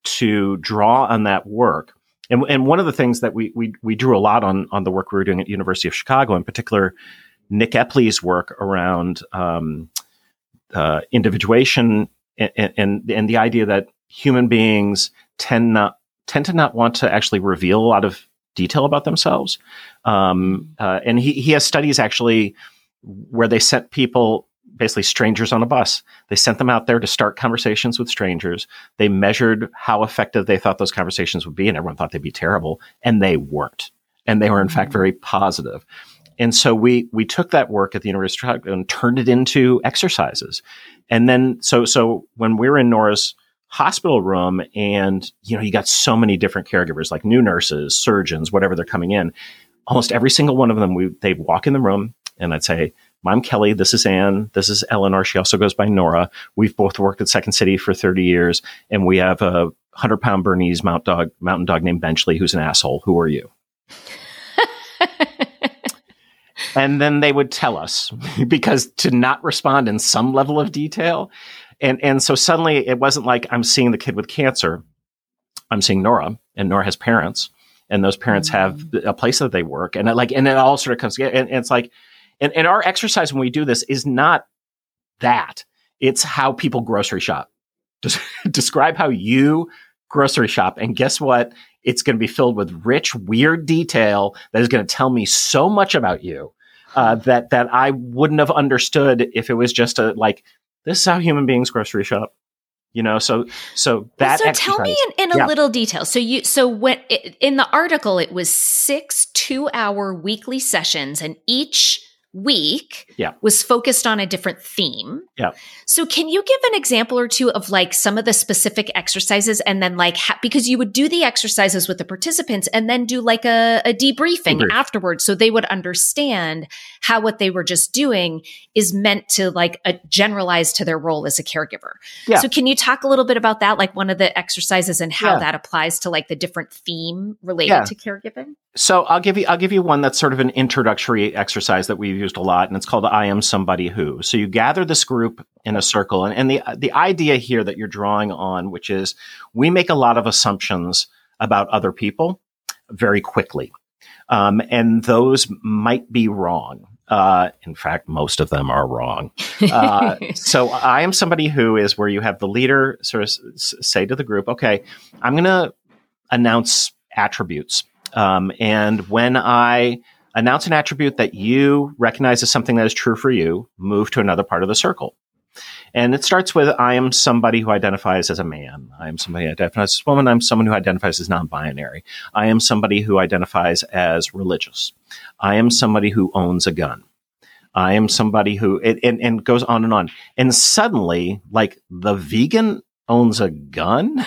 to draw on that work. And, and one of the things that we, we, we drew a lot on, on the work we were doing at University of Chicago, in particular, Nick Epley's work around, um, uh, individuation and, and, and the idea that human beings tend not, tend to not want to actually reveal a lot of detail about themselves. Um, uh, and he, he has studies actually where they sent people, basically strangers on a bus. They sent them out there to start conversations with strangers. They measured how effective they thought those conversations would be, and everyone thought they'd be terrible, and they weren't. And they were, in fact, very positive. And so we we took that work at the University of Chicago and turned it into exercises. And then, so so when we were in Nora's hospital room, and you know, you got so many different caregivers, like new nurses, surgeons, whatever they're coming in. Almost every single one of them, we they walk in the room, and I'd say, I'm Kelly. This is Anne. This is Eleanor. She also goes by Nora. We've both worked at Second City for thirty years, and we have a hundred pound Bernese mountain dog, mountain dog named Benchley, who's an asshole. Who are you? And then they would tell us, because to not respond in some level of detail. And, and so suddenly it wasn't like I'm seeing the kid with cancer. I'm seeing Nora, and Nora has parents, and those parents mm-hmm. have a place that they work. And it like, and it all sort of comes together. And, and it's like, and, and our exercise when we do this is not that. It's how people grocery shop. Just describe how you grocery shop. And guess what? It's going to be filled with rich, weird detail that is going to tell me so much about you uh, that that I wouldn't have understood if it was just a like, this is how human beings grocery shop. You know, so so that. So tell me in, in a yeah. little detail. So you so when it, in the article it was six two-hour weekly sessions, and each week yeah. was focused on a different theme. Yeah. So can you give an example or two of like some of the specific exercises, and then like, ha- because you would do the exercises with the participants and then do like a, a debriefing Debrief. afterwards. So they would understand how what they were just doing is meant to like a generalize to their role as a caregiver. Yeah. So can you talk a little bit about that? Like one of the exercises and how yeah. that applies to like the different theme related yeah. to caregiving? So I'll give you, I'll give you one that's sort of an introductory exercise that we've used a lot, and it's called I Am Somebody Who. So you gather this group in a circle, and, and the, the idea here that you're drawing on, which is we make a lot of assumptions about other people very quickly. Um, and those might be wrong. Uh, in fact, most of them are wrong. Uh, so I Am Somebody Who is where you have the leader sort of s- say to the group, okay, I'm going to announce attributes. Um, and when I announce an attribute that you recognize as something that is true for you, move to another part of the circle. And it starts with, I am somebody who identifies as a man. I am somebody who identifies as a woman. I'm someone who identifies as non-binary. I am somebody who identifies as religious. I am somebody who owns a gun. I am somebody who, it, and, and goes on and on. And suddenly, like, the vegan owns a gun?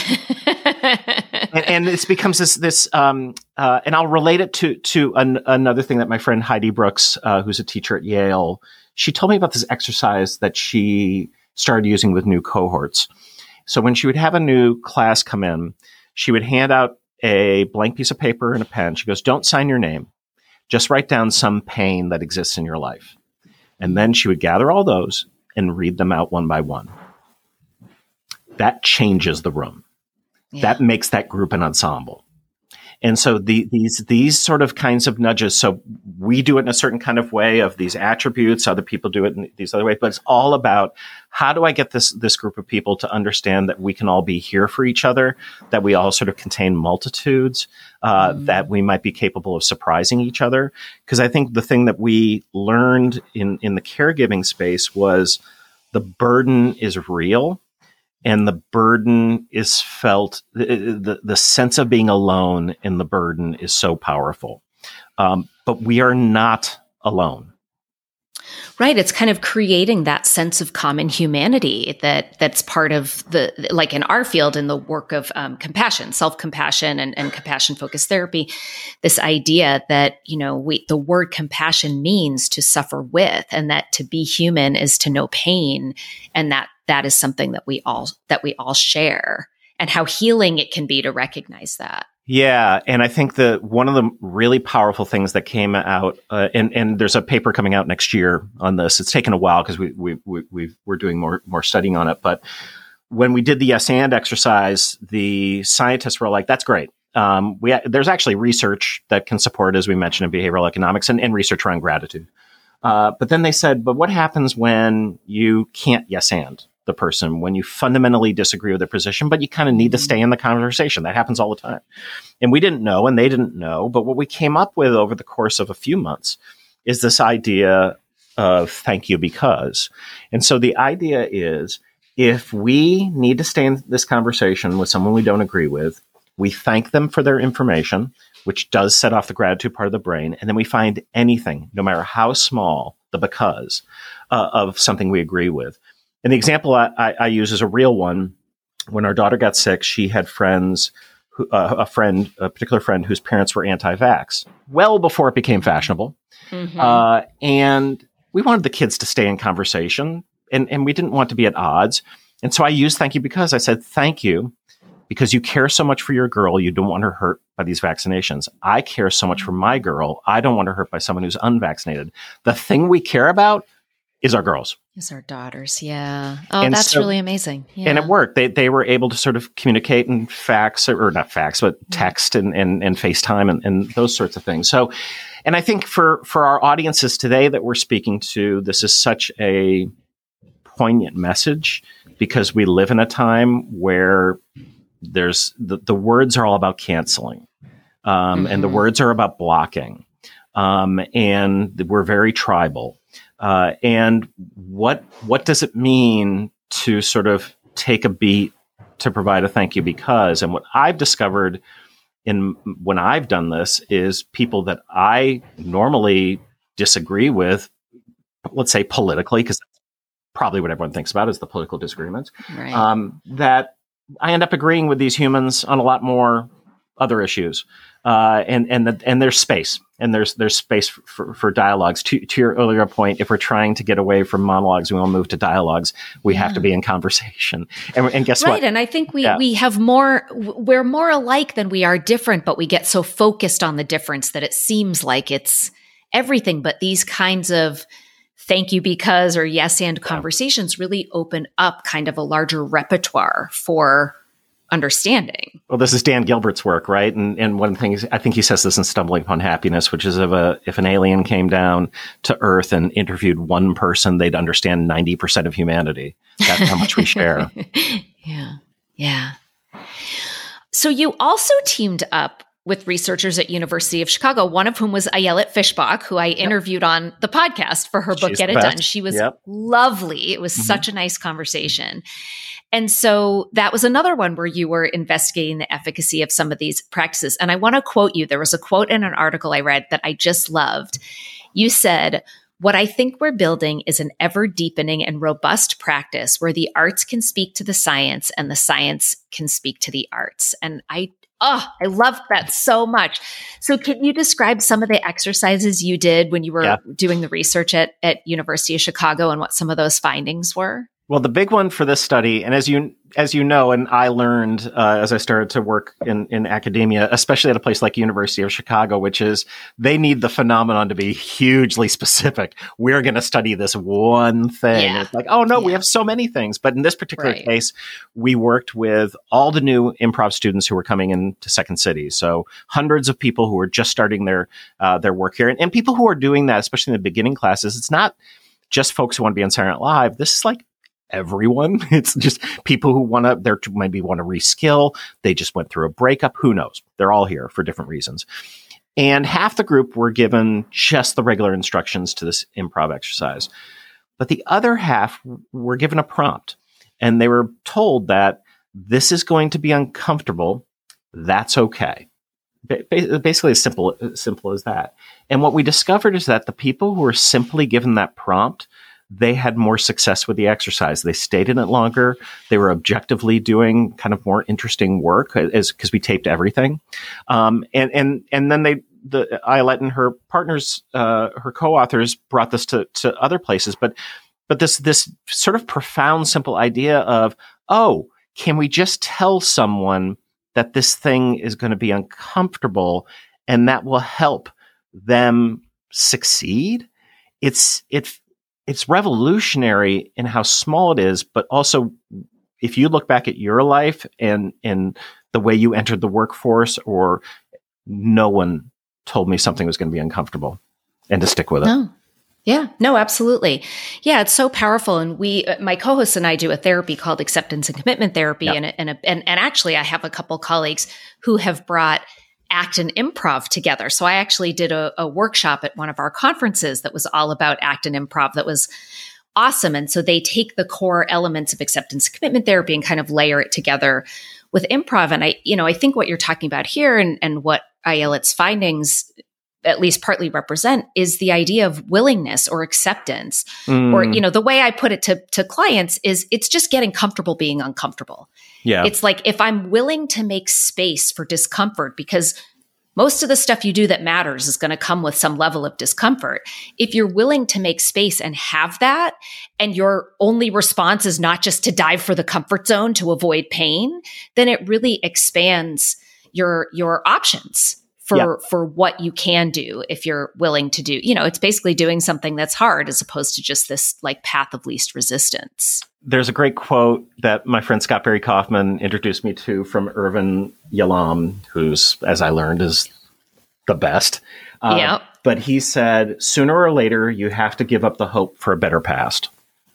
and, and this becomes this, this, um, uh, and I'll relate it to, to an, another thing that my friend Heidi Brooks, uh, who's a teacher at Yale, she told me about this exercise that she started using with new cohorts. So when she would have a new class come in, she would hand out a blank piece of paper and a pen. She goes, don't sign your name. Just write down some pain that exists in your life. And then she would gather all those and read them out one by one. That changes the room. Yeah. That makes that group an ensemble. And so the, these these sort of kinds of nudges. So we do it in a certain kind of way of these attributes. Other people do it in these other ways, but it's all about how do I get this, this group of people to understand that we can all be here for each other, that we all sort of contain multitudes, uh, mm. that we might be capable of surprising each other. Because I think the thing that we learned in, in the caregiving space was the burden is real. And the burden is felt, the, the, the sense of being alone in the burden is so powerful. Um, but we are not alone. Right. It's kind of creating that sense of common humanity that that's part of the, like in our field, in the work of um, compassion, self-compassion and, and compassion-focused therapy, this idea that, you know, we, the word compassion means to suffer with, and that to be human is to know pain. And that that is something that we all, that we all share, and how healing it can be to recognize that. Yeah. And I think that one of the really powerful things that came out, uh, and, and there's a paper coming out next year on this. It's taken a while because we, we, we, we, we're doing more, more studying on it. But when we did the yes and exercise, the scientists were like, that's great. Um, we, there's actually research that can support, as we mentioned, in behavioral economics and, and research around gratitude. Uh, but then they said, but what happens when you can't yes and the person, when you fundamentally disagree with their position, but you kind of need to stay in the conversation? That happens all the time. And we didn't know, and they didn't know. But what we came up with over the course of a few months is this idea of thank you because. And so the idea is, if we need to stay in this conversation with someone we don't agree with, we thank them for their information, which does set off the gratitude part of the brain. And then we find anything, no matter how small, the because uh, of something we agree with. And the example I, I, I use is a real one. When our daughter got sick, she had friends, who, uh, a friend, a particular friend whose parents were anti-vax, well before it became fashionable. Mm-hmm. Uh, and we wanted the kids to stay in conversation, and, and we didn't want to be at odds. And so I used thank you because. I said, thank you, because you care so much for your girl. You don't want her hurt by these vaccinations. I care so much for my girl. I don't want her hurt by someone who's unvaccinated. The thing we care about is our girls. Is our daughters. Yeah. Oh, and that's so, really amazing. Yeah. And it worked. They they were able to sort of communicate in fax, or not fax, but text and, and, and FaceTime and, and those sorts of things. So, and I think for, for our audiences today that we're speaking to, this is such a poignant message, because we live in a time where there's the, the words are all about canceling. Um, mm-hmm. And the words are about blocking. Um, and we're very tribal. Uh, and what what does it mean to sort of take a beat to provide a thank you because? And what I've discovered in when I've done this is people that I normally disagree with, let's say politically, because that's probably what everyone thinks about is the political disagreements, right. um, that I end up agreeing with these humans on a lot more other issues. Uh, and, and, the, and there's space and there's, there's space for, for, for dialogues. To, to your earlier point, if we're trying to get away from monologues, we want to move to dialogues. We yeah. have to be in conversation. And, and guess right. what? Right. And I think we, yeah. we have more, we're more alike than we are different, but we get so focused on the difference that it seems like it's everything. But these kinds of thank you because or yes and conversations really open up kind of a larger repertoire for understanding. Well, this is Dan Gilbert's work, right? And and one thing, I think he says this in Stumbling Upon Happiness, which is if a if an alien came down to Earth and interviewed one person, they'd understand ninety percent of humanity. That's how much we share. Yeah. Yeah. So you also teamed up with researchers at University of Chicago, one of whom was Ayelet Fishbach, who I interviewed yep. on the podcast for her book, She's Get It best. Done. She was yep. lovely. It was mm-hmm. such a nice conversation. And so that was another one where you were investigating the efficacy of some of these practices. And I want to quote you. There was a quote in an article I read that I just loved. You said, "What I think we're building is an ever deepening and robust practice where the arts can speak to the science and the science can speak to the arts." And I, oh, I loved that so much. So can you describe some of the exercises you did when you were yeah. doing the research at, at University of Chicago and what some of those findings were? Well, the big one for this study, and as you as you know, and I learned uh, as I started to work in, in academia, especially at a place like University of Chicago, which is they need the phenomenon to be hugely specific. We're going to study this one thing. Yeah. It's like, oh no, Yeah. we have so many things. But in this particular Right. case, we worked with all the new improv students who were coming into Second City. So hundreds of people who were just starting their uh, their work here, and, and people who are doing that, especially in the beginning classes. It's not just folks who want to be on Saturday Night Live. This is like everyone. It's just people who want to, they're maybe want to reskill. They just went through a breakup. Who knows? They're all here for different reasons. And half the group were given just the regular instructions to this improv exercise. But the other half were given a prompt, and they were told that this is going to be uncomfortable. That's okay. Ba- Basically as simple, as simple as that. And what we discovered is that the people who were simply given that prompt, they had more success with the exercise. They stayed in it longer. They were objectively doing kind of more interesting work as because we taped everything. Um, and, and, and then they, the Ayelet and her partners, uh, her co-authors brought this to, to other places. But, but this, this sort of profound, simple idea of, oh, can we just tell someone that this thing is going to be uncomfortable and that will help them succeed? It's, it, It's revolutionary in how small it is, but also if you look back at your life and, and the way you entered the workforce, or no one told me something was going to be uncomfortable, and to stick with it. No. Yeah, no, absolutely. Yeah, it's so powerful. And we, uh, my co-hosts and I do a therapy called acceptance and commitment therapy. Yep. And, and, and, and actually I have a couple colleagues who have brought act and improv together. So I actually did a, a workshop at one of our conferences that was all about act and improv. That was awesome. And so they take the core elements of acceptance and commitment therapy and kind of layer it together with improv. And I, you know, I think what you're talking about here and, and what Ayelet's findings at least partly represent is the idea of willingness or acceptance. Mm. Or, you know, the way I put it to, to clients is it's just getting comfortable being uncomfortable. Yeah. It's like if I'm willing to make space for discomfort, because most of the stuff you do that matters is going to come with some level of discomfort. If you're willing to make space and have that, and your only response is not just to dive for the comfort zone to avoid pain, then it really expands your, your options for, Yeah. for what you can do if you're willing to do. You know, it's basically doing something that's hard as opposed to just this like path of least resistance. There's a great quote that my friend Scott Barry Kaufman introduced me to from Irvin Yalom, who's, as I learned, is the best. Uh, Yep. But he said, sooner or later, you have to give up the hope for a better past.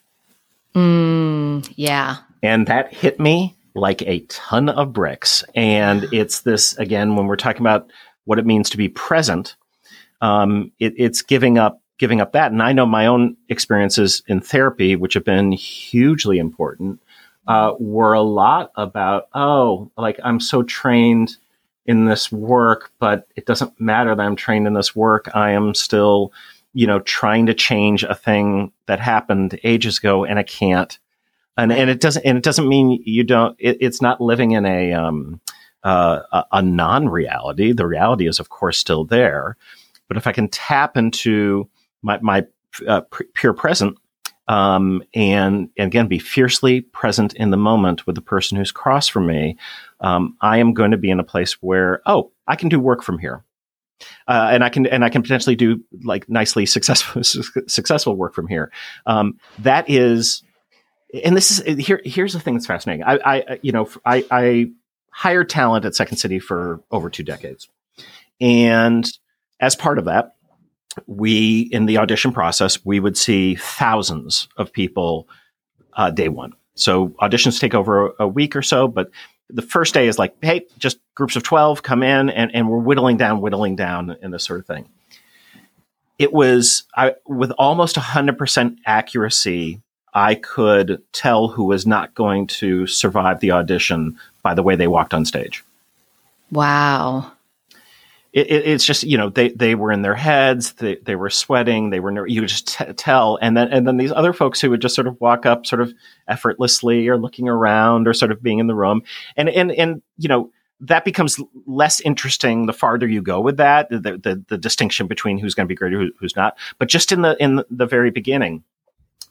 Mm, yeah. And that hit me like a ton of bricks. And it's this, again, when we're talking about what it means to be present, um, it, it's giving up giving up that. And I know my own experiences in therapy, which have been hugely important, uh, were a lot about, oh, like I'm so trained in this work, but it doesn't matter that I'm trained in this work. I am still, you know, trying to change a thing that happened ages ago, and I can't. And and it doesn't and it doesn't mean you don't. It, it's not living in a um uh, a, a non-reality. The reality is, of course, still there. But if I can tap into my my uh, p- pure present, um, and, and again be fiercely present in the moment with the person who's across from me, um, I am going to be in a place where, oh, I can do work from here. Uh, and I can, and I can potentially do like nicely successful, successful work from here. Um, that is, and this is here. Here's the thing that's fascinating. I, I you know, I, I hired talent at Second City for over two decades, and as part of that, we in the audition process we would see thousands of people uh, day one. So auditions take over a, a week or so, but the first day is like, hey, just groups of twelve come in, and, and we're whittling down, whittling down, and this sort of thing. It was I, with almost one hundred percent accuracy, I could tell who was not going to survive the audition by the way they walked on stage. Wow. It, it, it's just, you know, they, they were in their heads, they, they were sweating, they were, ner- you could just t- tell. And then, and then these other folks who would just sort of walk up sort of effortlessly or looking around or sort of being in the room. And, and, and, you know, that becomes less interesting the farther you go with that, the, the, the distinction between who's going to be great or who, who's not. But just in the, in the very beginning,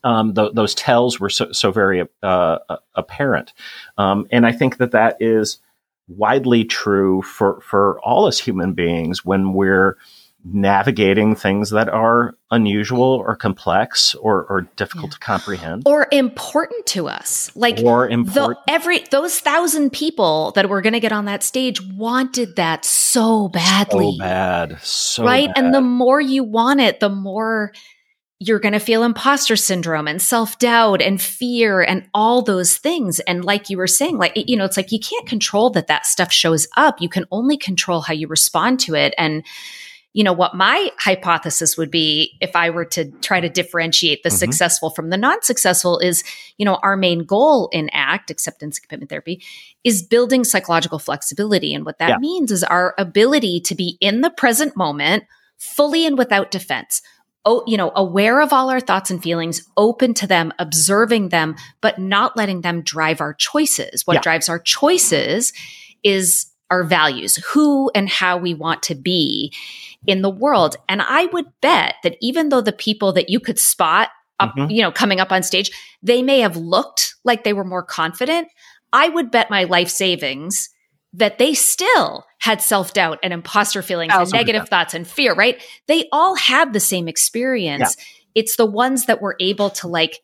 um, th- those tells were so, so very uh, apparent. Um, and I think that that is widely true for, for all us human beings when we're navigating things that are unusual or complex or, or difficult yeah. to comprehend. Or important to us. Like or important. The, every those thousand people that were going to get on that stage wanted that so badly. So bad. So right? bad. And the more you want it, the more you're going to feel imposter syndrome and self-doubt and fear and all those things. And like you were saying, like, you know, it's like you can't control that that stuff shows up. You can only control how you respond to it. And you know, what my hypothesis would be if I were to try to differentiate the mm-hmm. successful from the non-successful is, you know, our main goal in ACT, acceptance and commitment therapy, is building psychological flexibility. And what that yeah. means is our ability to be in the present moment, fully and without defense. Oh, you know, aware of all our thoughts and feelings, open to them, observing them, but not letting them drive our choices. What yeah. drives our choices is our values, who and how we want to be in the world. And I would bet that even though the people that you could spot up, mm-hmm. you know, coming up on stage, they may have looked like they were more confident. I would bet my life savings that they still had self-doubt and imposter feelings and negative thoughts and fear, right? They all have the same experience. Yeah. It's the ones that were able to like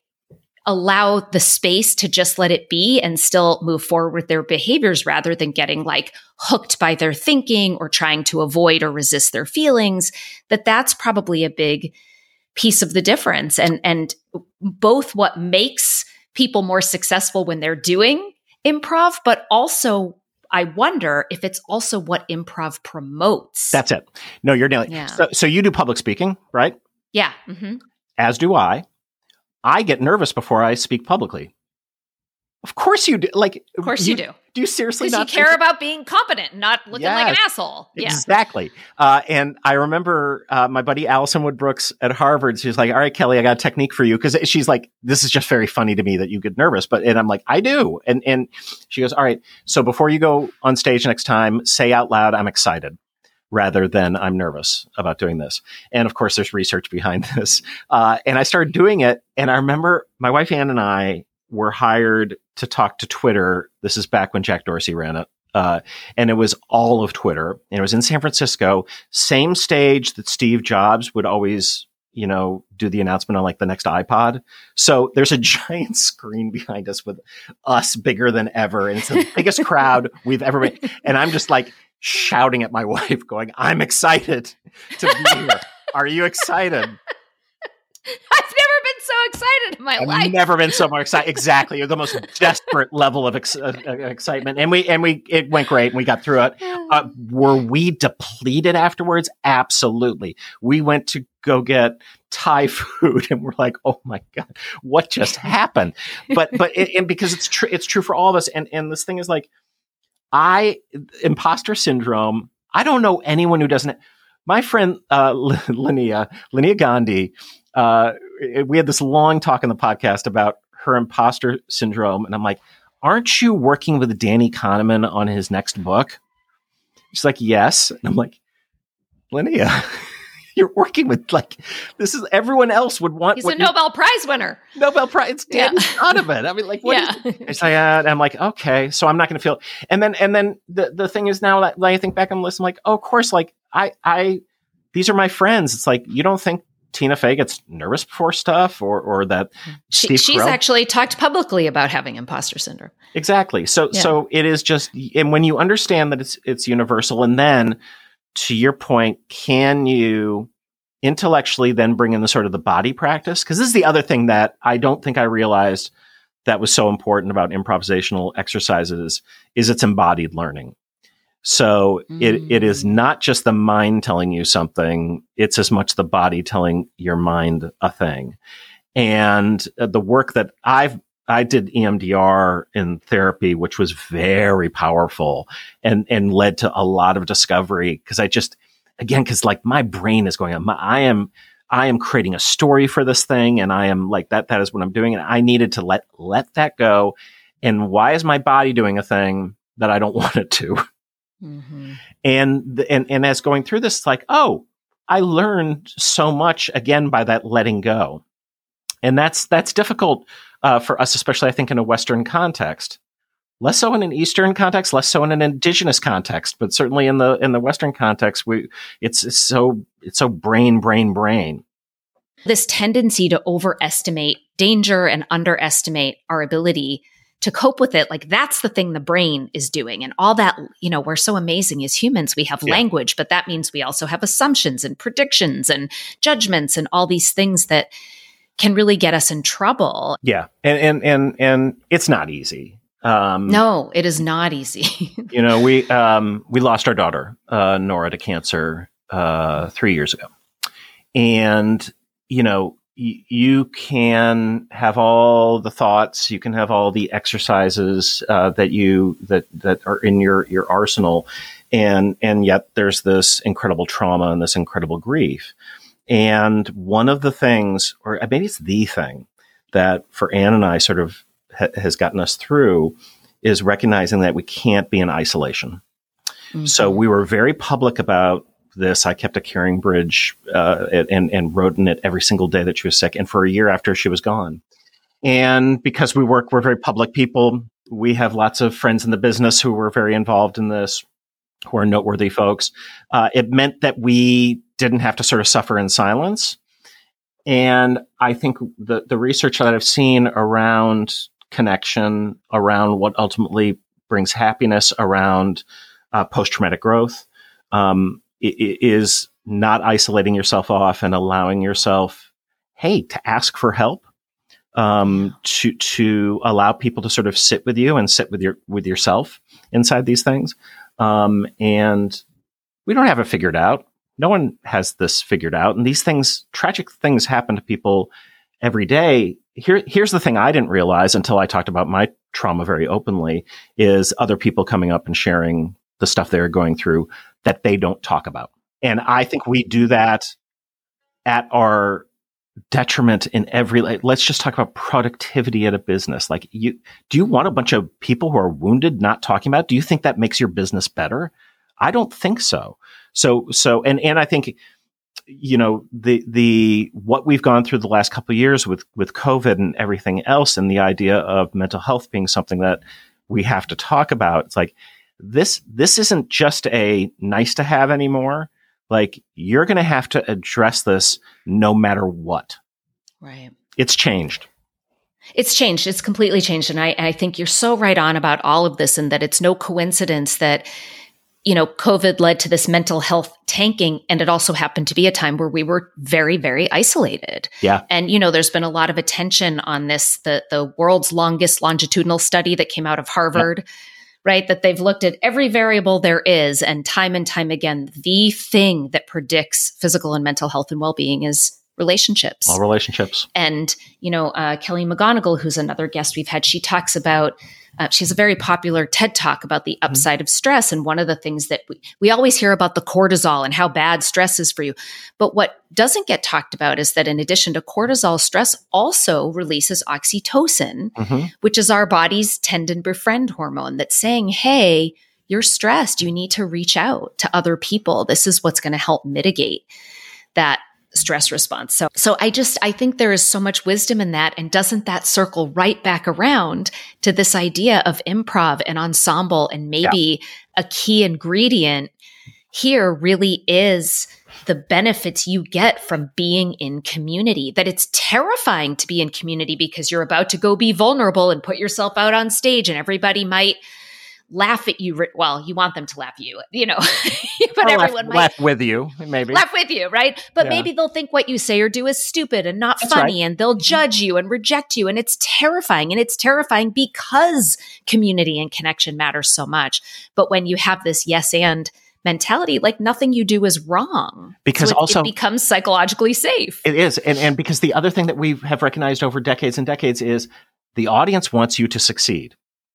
allow the space to just let it be and still move forward with their behaviors rather than getting like hooked by their thinking or trying to avoid or resist their feelings, that that's probably a big piece of the difference. And, and both what makes people more successful when they're doing improv, but also I wonder if it's also what improv promotes. That's it. No, you're nailing it. Yeah. So, so you do public speaking, right? Yeah. Mm-hmm. As do I. I get nervous before I speak publicly. Of course you do. Like, of course you, you do. Do you seriously not you care about being competent, not looking yes, like an asshole? Yeah. Exactly. Uh, and I remember uh, my buddy Allison Wood Brooks at Harvard. She's like, "All right, Kelly, I got a technique for you." Because she's like, "This is just very funny to me that you get nervous." But and I'm like, "I do." And and she goes, "All right, so before you go on stage next time, say out loud, 'I'm excited,' rather than 'I'm nervous about doing this.'" And of course, there's research behind this. Uh, and I started doing it. And I remember my wife, Ann, and I were hired to talk to Twitter. This is back when Jack Dorsey ran it. Uh, and it was all of Twitter. And it was in San Francisco, same stage that Steve Jobs would always, you know, do the announcement on like the next iPod. So there's a giant screen behind us with us bigger than ever. And it's the biggest crowd we've ever been. And I'm just like, shouting at my wife going, "I'm excited to be here. Are you excited?" I've never been so excited in my I've life. I've never been so more excited. Exactly. The most desperate level of ex- uh, excitement. And we, and we, it went great and we got through it. Uh, were we depleted afterwards? Absolutely. We went to go get Thai food and we're like, "Oh my God, what just happened?" But, but, it, and because it's true, it's true for all of us. And, and this thing is like, I, imposter syndrome, I don't know anyone who doesn't. My friend, uh, Linnea, Linnea Gandhi, uh, we had this long talk in the podcast about her imposter syndrome. And I'm like, "Aren't you working with Danny Kahneman on his next book?" She's like, "Yes." And I'm like, "Linnea, you're working with like, this is everyone else would want." He's a Nobel Prize winner. Nobel Prize. It's Danny yeah. Kahneman. I mean, like, what yeah. is it? It's like, uh, and I'm like, okay, so I'm not going to feel. And then, and then the, the thing is now that I think back on the list, I'm like, oh, of course, like I, I, these are my friends. It's like, you don't think Tina Fey gets nervous before stuff or, or that she, Steve she's Carell? Actually talked publicly about having imposter syndrome. Exactly. So, yeah. so it is just, and when you understand that it's, it's universal, and then to your point, can you intellectually then bring in the sort of the body practice? Because this is the other thing that I don't think I realized that was so important about improvisational exercises is it's embodied learning. So mm. it it is not just the mind telling you something, it's as much the body telling your mind a thing. And uh, the work that I've I did E M D R in therapy, which was very powerful and and led to a lot of discovery, because I just again because like my brain is going on. My, I am I am creating a story for this thing, and I am like that. That is what I'm doing, and I needed to let let that go. And why is my body doing a thing that I don't want it to? Mm-hmm. And, and, and as going through this, it's like, oh, I learned so much again by that letting go. And that's that's difficult uh, for us, especially I think in a Western context. Less so in an Eastern context, less so in an indigenous context, but certainly in the in the Western context, we it's, it's so it's so brain, brain, brain. This tendency to overestimate danger and underestimate our ability to cope with it, like that's the thing the brain is doing. And all that, you know, we're so amazing as humans. We have Yeah. language, but that means we also have assumptions and predictions and judgments and all these things that can really get us in trouble. Yeah, and and and and it's not easy. Um, No, it is not easy. You know, we um, we lost our daughter uh, Nora to cancer uh, three years ago, and you know, y- you can have all the thoughts, you can have all the exercises uh, that you that that are in your your arsenal, and and yet there's this incredible trauma and this incredible grief. And one of the things, or maybe it's the thing, that for Anne and I sort of ha- has gotten us through is recognizing that we can't be in isolation. Mm-hmm. So we were very public about this. I kept a Caring Bridge uh, and, and wrote in it every single day that she was sick, and for a year after she was gone. And because we work, we're very public people. We have lots of friends in the business who were very involved in this, who are noteworthy folks. Uh, it meant that we didn't have to sort of suffer in silence. And I think the, the research that I've seen around connection, around what ultimately brings happiness, around uh, post-traumatic growth, um, is not isolating yourself off and allowing yourself, hey, to ask for help, um, to to allow people to sort of sit with you and sit with your with yourself inside these things. Um, and we don't have it figured out. No one has this figured out. And these things, tragic things happen to people every day. Here, here's the thing I didn't realize until I talked about my trauma very openly is other people coming up and sharing the stuff they're going through that they don't talk about. And I think we do that at our detriment in every, like, let's just talk about productivity at a business. Like, you, do you want a bunch of people who are wounded not talking about it? Do you think that makes your business better? I don't think so. So, so, and, and I think, you know, the, the, what we've gone through the last couple of years with, with COVID and everything else, and the idea of mental health being something that we have to talk about. It's like, this, this isn't just a nice to have anymore. Like, you're going to have to address this no matter what. Right. It's changed. It's changed. It's completely changed. And I, I think you're so right on about all of this, and that it's no coincidence that, you know, COVID led to this mental health tanking. And it also happened to be a time where we were very, very isolated. Yeah. And, you know, there's been a lot of attention on this, the, the world's longest longitudinal study that came out of Harvard, yeah. right? That they've looked at every variable there is, and time and time again, the thing that predicts physical and mental health and well-being is relationships. All relationships. And, you know, uh, Kelly McGonigal, who's another guest we've had, she talks about, uh, she has a very popular TED Talk about the upside mm-hmm. of stress. And one of the things that we, we always hear about the cortisol and how bad stress is for you. But what doesn't get talked about is that in addition to cortisol, stress also releases oxytocin, mm-hmm. which is our body's tend and befriend hormone that's saying, hey, you're stressed. You need to reach out to other people. This is what's going to help mitigate that stress response. So, so I just, I think there is so much wisdom in that. And doesn't that circle right back around to this idea of improv and ensemble? And maybe yeah. a key ingredient here really is the benefits you get from being in community, that it's terrifying to be in community because you're about to go be vulnerable and put yourself out on stage, and everybody might laugh at you. Well, you want them to laugh at you, you know, but or everyone laugh, might laugh with you, maybe laugh with you, right? But yeah. maybe they'll think what you say or do is stupid and not That's funny, right. and they'll judge you and reject you. And it's terrifying. And it's terrifying because community and connection matters so much. But when you have this yes and mentality, like nothing you do is wrong. Because so it, also it becomes psychologically safe. It is. And, and because the other thing that we have recognized over decades and decades is the audience wants you to succeed.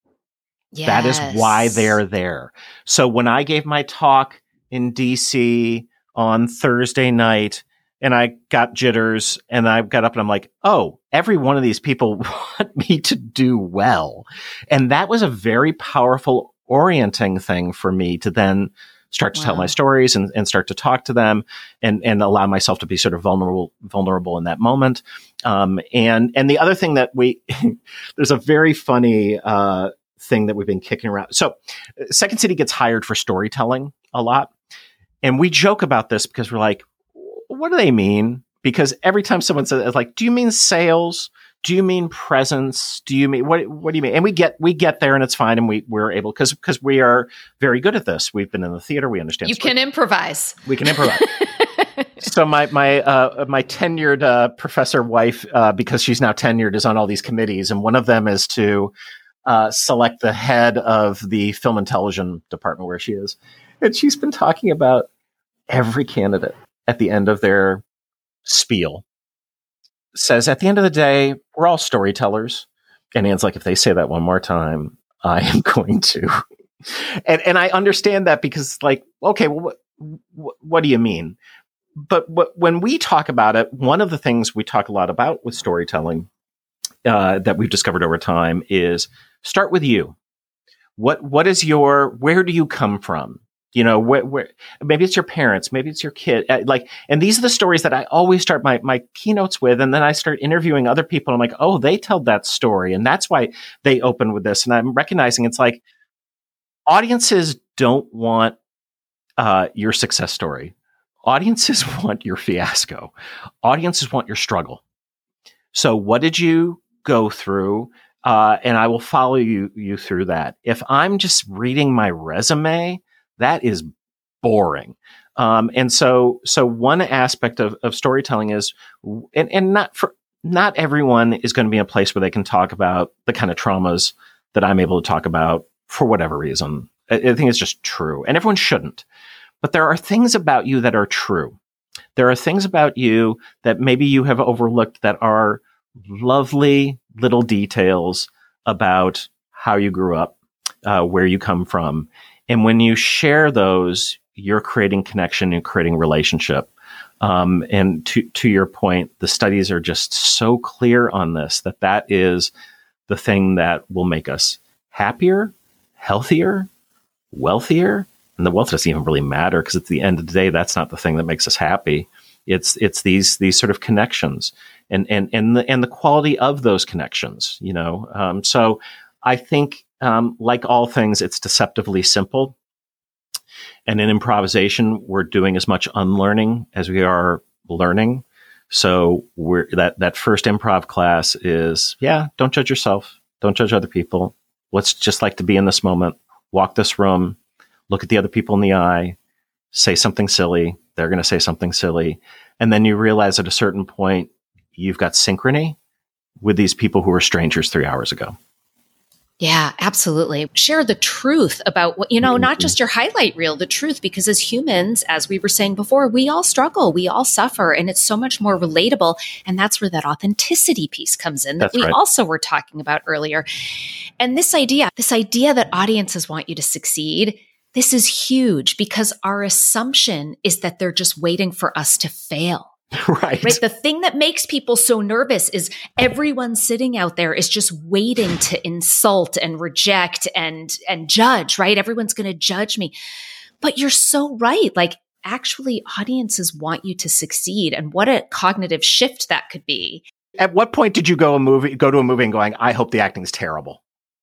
Yes. That is why they're there. So when I gave my talk in D C on Thursday night and I got jitters and I got up and I'm like, oh, every one of these people want me to do well. And that was a very powerful orienting thing for me to then start to Wow. tell my stories and, and start to talk to them and, and allow myself to be sort of vulnerable, vulnerable in that moment. Um, and, and the other thing that we, there's a very funny, uh, thing that we've been kicking around. So Second City gets hired for storytelling a lot. And we joke about this because we're like, what do they mean? Because every time someone says, like, do you mean sales? Do you mean presence? Do you mean, what, what do you mean? And we get, we get there and it's fine. And we, we're able, cause, cause we are very good at this. We've been in the theater. We understand. You story. can improvise. We can improvise. So my, my, uh, my tenured, uh, professor wife, uh, because she's now tenured, is on all these committees. And one of them is to, uh, select the head of the film and television department where she is. And she's been talking about every candidate at the end of their spiel says, at the end of the day, we're all storytellers. And Anne's like, if they say that one more time, I am going to. and and I understand that because, like, okay, well, what, what do you mean? But what, when we talk about it, one of the things we talk a lot about with storytelling uh, that we've discovered over time is start with you. What what is your, where do you come from? You know, where, where, maybe it's your parents, maybe it's your kid. Uh, like, and these are the stories that I always start my, my keynotes with. And then I start interviewing other people. I'm like, oh, they tell that story. And that's why they open with this. And I'm recognizing it's like audiences don't want uh, your success story. Audiences want your fiasco. Audiences want your struggle. So what did you go through? Uh, and I will follow you, you through that. If I'm just reading my resume, that is boring. Um, and so, so one aspect of, of storytelling is, and, and not for, not everyone is going to be in a place where they can talk about the kind of traumas that I'm able to talk about for whatever reason. I, I think it's just true, and everyone shouldn't. But there are things about you that are true. There are things about you that maybe you have overlooked that are lovely little details about how you grew up, uh, where you come from. And when you share those, you're creating connection, you're creating relationship. Um, and to, to your point, the studies are just so clear on this, that that is the thing that will make us happier, healthier, wealthier. And the wealth doesn't even really matter, because at the end of the day, that's not the thing that makes us happy. It's, it's these, these sort of connections and, and, and the, and the quality of those connections, you know? Um, so I think, Um, like all things, it's deceptively simple. And in improvisation, we're doing as much unlearning as we are learning. So we're that, that first improv class is, yeah, don't judge yourself. Don't judge other people. Let's just like to be in this moment, walk this room, look at the other people in the eye, say something silly. They're going to say something silly. And then you realize at a certain point, you've got synchrony with these people who were strangers three hours ago. Yeah, absolutely. Share the truth about what, you know, not just your highlight reel, the truth, because as humans, as we were saying before, we all struggle, we all suffer, and it's so much more relatable. And that's where that authenticity piece comes in that That's we right. also were talking about earlier. And this idea, this idea that audiences want you to succeed, this is huge, because our assumption is that they're just waiting for us to fail. Right. Right. The thing that makes people so nervous is everyone sitting out there is just waiting to insult and reject and, and judge, right? Everyone's going to judge me. But you're so right. Like, actually, audiences want you to succeed. And what a cognitive shift that could be. At what point did you go a movie, go to a movie and going, I hope the acting is terrible?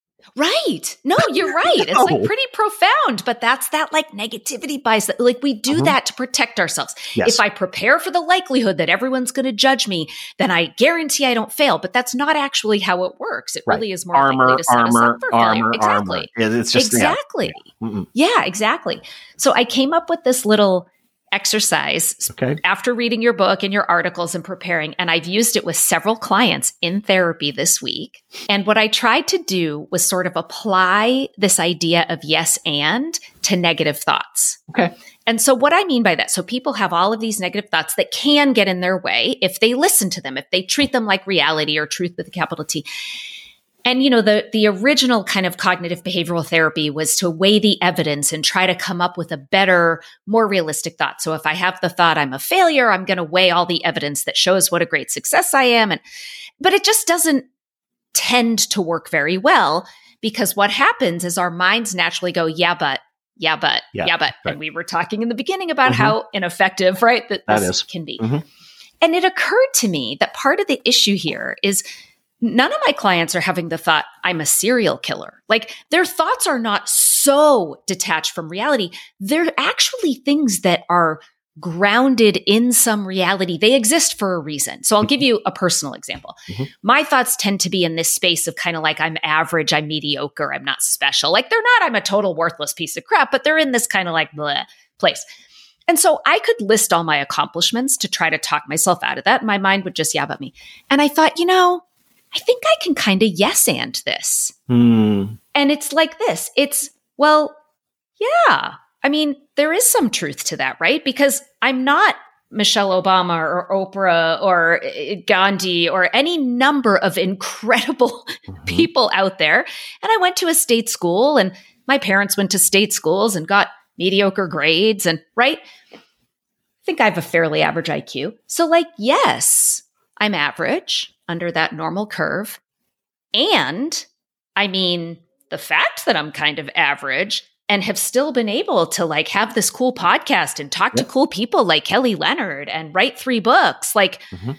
Right. No, you're right. It's No. like pretty profound, but that's that like negativity bias that like we do Uh-huh. that to protect ourselves. Yes. If I prepare for the likelihood that everyone's going to judge me, then I guarantee I don't fail. But that's not actually how it works. It Right. really is more Armor, likely to set us armor, up for armor, failure. Exactly. armor. Yeah, it's just, yeah. exactly. Mm-mm. Yeah, exactly. So I came up with this little exercise Okay. after reading your book and your articles and preparing, and I've used it with several clients in therapy this week. And what I tried to do was sort of apply this idea of yes and to negative thoughts. Okay. And so what I mean by that, so people have all of these negative thoughts that can get in their way if they listen to them, if they treat them like reality or truth with a capital T. And, you know, the, the original kind of cognitive behavioral therapy was to weigh the evidence and try to come up with a better, more realistic thought. So if I have the thought I'm a failure, I'm going to weigh all the evidence that shows what a great success I am. And, but it just doesn't tend to work very well, because what happens is our minds naturally go, yeah, but, yeah, but, Yeah, yeah, but. right. And we were talking in the beginning about Mm-hmm. how ineffective, right, that That this is. can be. Mm-hmm. And it occurred to me that part of the issue here is none of my clients are having the thought, I'm a serial killer. Like their thoughts are not so detached from reality. They're actually things that are grounded in some reality. They exist for a reason. So I'll give you a personal example. Mm-hmm. My thoughts tend to be in this space of kind of like, I'm average, I'm mediocre, I'm not special. Like they're not, I'm a total worthless piece of crap, but they're in this kind of like bleh place. And so I could list all my accomplishments to try to talk myself out of that. My mind would just yab at me. And I thought, you know, I think I can kind of yes and this. Mm. And it's like this. It's, well, yeah. I mean, there is some truth to that, right? Because I'm not Michelle Obama or Oprah or Gandhi or any number of incredible Mm-hmm. people out there. And I went to a state school and my parents went to state schools and got mediocre grades and, right? I think I have a fairly average I Q. So like, yes, I'm average under that normal curve. And I mean, the fact that I'm kind of average and have still been able to like have this cool podcast and talk Yep. to cool people like Kelly Leonard and write three books. Like, Mhm.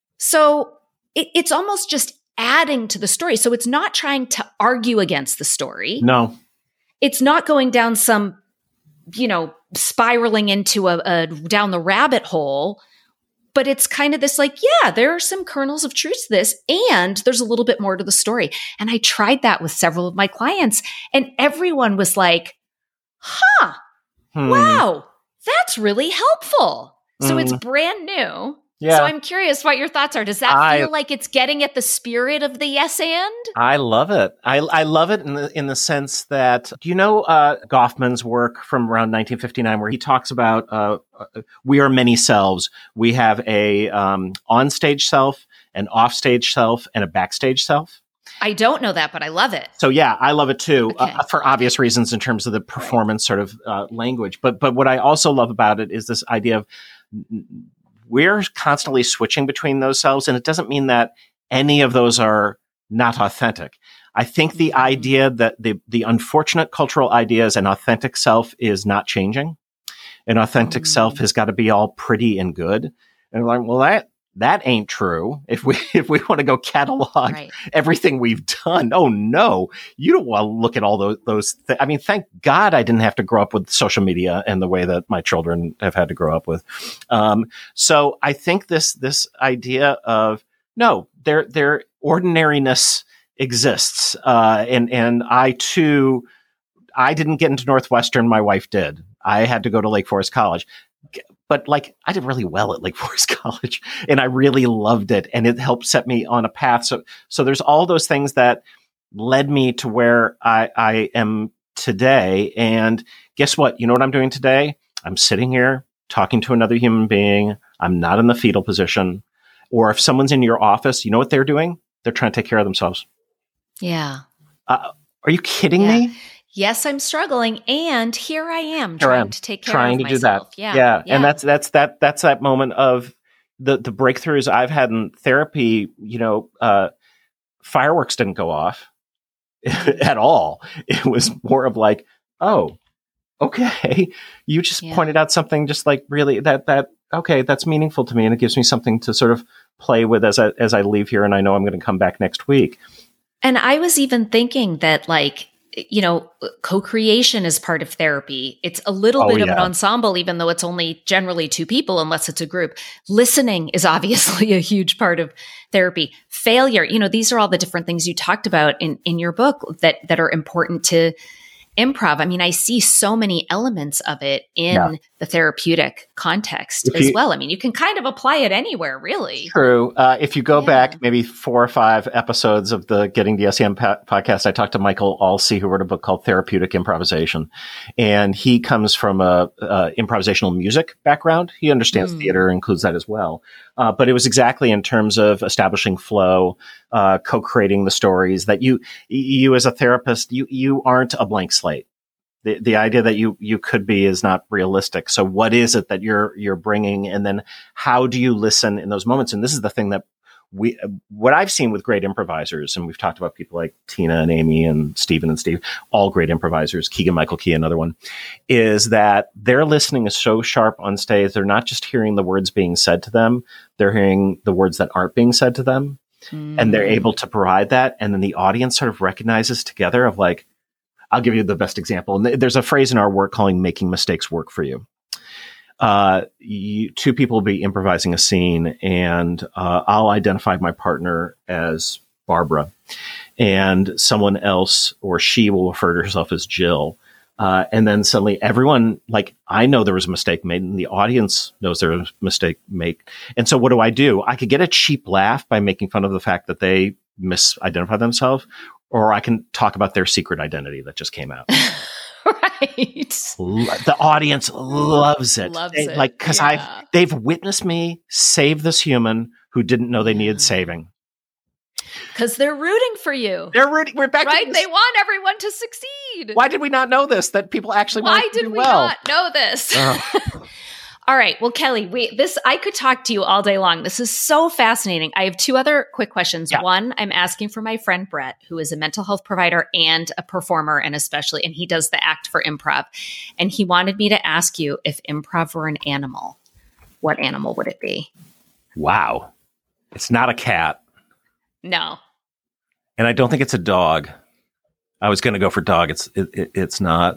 so it, it's almost just adding to the story. So it's not trying to argue against the story. No. It's not going down some, you know, spiraling into a, a down the rabbit hole. But it's kind of this like, yeah, there are some kernels of truth to this, and there's a little bit more to the story. And I tried that with several of my clients, and everyone was like, huh, Hmm. wow, that's really helpful. So it's Mm. brand new. Yeah. So I'm curious what your thoughts are. Does that I- feel like it's getting at the spirit of the yes and? I love it. I, I love it in the in the sense that, do you know uh, Goffman's work from around nineteen fifty-nine, where he talks about uh, uh, we are many selves. We have a um, onstage self, an offstage self, and a backstage self. I don't know that, but I love it. So yeah, I love it too, Okay. uh, for obvious reasons in terms of the performance sort of uh, language. But but what I also love about it is this idea of we're constantly switching between those selves, and it doesn't mean that any of those are not authentic. I think the idea that the the unfortunate cultural idea is an authentic self is not changing. An authentic Mm. self has got to be all pretty and good. And we're like, well, that that ain't true. If we if we want to go catalog Right. everything we've done, oh no, you don't want to look at all those those. Th- I mean, thank God I didn't have to grow up with social media and the way that my children have had to grow up with. Um, so I think this this idea of no, their their ordinariness exists, uh, and and I too, I didn't get into Northwestern. My wife did. I had to go to Lake Forest College. But like, I did really well at Lake Forest College, and I really loved it, and it helped set me on a path. So, so there's all those things that led me to where I, I am today. And guess what? You know what I'm doing today? I'm sitting here talking to another human being. I'm not in the fetal position. Or if someone's in your office, you know what they're doing? They're trying to take care of themselves. Yeah. Uh, are you kidding Yeah. me? Yes, I'm struggling, and here I am Here I trying am, to take care trying of to myself. do that. Yeah, yeah, yeah. and that's that's that that's that moment of the the breakthroughs I've had in therapy. You know, uh, fireworks didn't go off at all. It was more of like, oh, okay, you just Yeah. pointed out something just like really that that okay, that's meaningful to me, and it gives me something to sort of play with as I as I leave here, and I know I'm going to come back next week. And I was even thinking that, like, you know, co-creation is part of therapy. It's a little Oh, bit of an yeah. ensemble, even though it's only generally two people, unless it's a group. Listening is obviously a huge part of therapy. Failure, you know, these are all the different things you talked about in, in your book that, that are important to improv. I mean, I see so many elements of it in Yeah. the therapeutic context If as you- well. I mean, you can kind of apply it anywhere, really. True. Uh, if you go Yeah. back maybe four or five episodes of the Getting the S E M po- podcast, I talked to Michael Alsey, who wrote a book called Therapeutic Improvisation. And he comes from a, a improvisational music background. He understands Mm. theater, includes that as well. Uh, but it was exactly in terms of establishing flow, uh, co-creating the stories that you, you as a therapist, you, you aren't a blank slate. The, the idea that you, you could be is not realistic. So what is it that you're, you're bringing? And then how do you listen in those moments? And this is the thing that we, what I've seen with great improvisers, and we've talked about people like Tina and Amy and Stephen and Steve, all great improvisers, Keegan Michael Key, another one, is that their listening is so sharp on stage. They're not just hearing the words being said to them. They're hearing the words that aren't being said to them. Mm. And they're able to provide that. And then the audience sort of recognizes together of like, I'll give you the best example. And there's a phrase in our work calling making mistakes work for you. Uh, you, two people will be improvising a scene, and uh, I'll identify my partner as Barbara, and someone else or she will refer to herself as Jill. Uh, and then suddenly everyone, like, I know there was a mistake made, and the audience knows there was a mistake made. And so what do I do? I could get a cheap laugh by making fun of the fact that they misidentified themselves, or I can talk about their secret identity that just came out. Right. The audience loves it. Loves they, it. Like, because yeah. I've they've witnessed me save this human who didn't know they needed saving. Because they're rooting for you. They're rooting. We're back. Right? To They want everyone to succeed. Why did we not know this? That people actually Why want to did do we well? not know this? Uh. All right. Well, Kelly, wait, this, I could talk to you all day long. This is so fascinating. I have two other quick questions. Yeah. One, I'm asking for my friend Brett, who is a mental health provider and a performer, and especially, and he does the act for improv. And he wanted me to ask you, if improv were an animal, what animal would it be? Wow. It's not a cat. No. And I don't think it's a dog. I was going to go for dog. It's, it, it, it's not.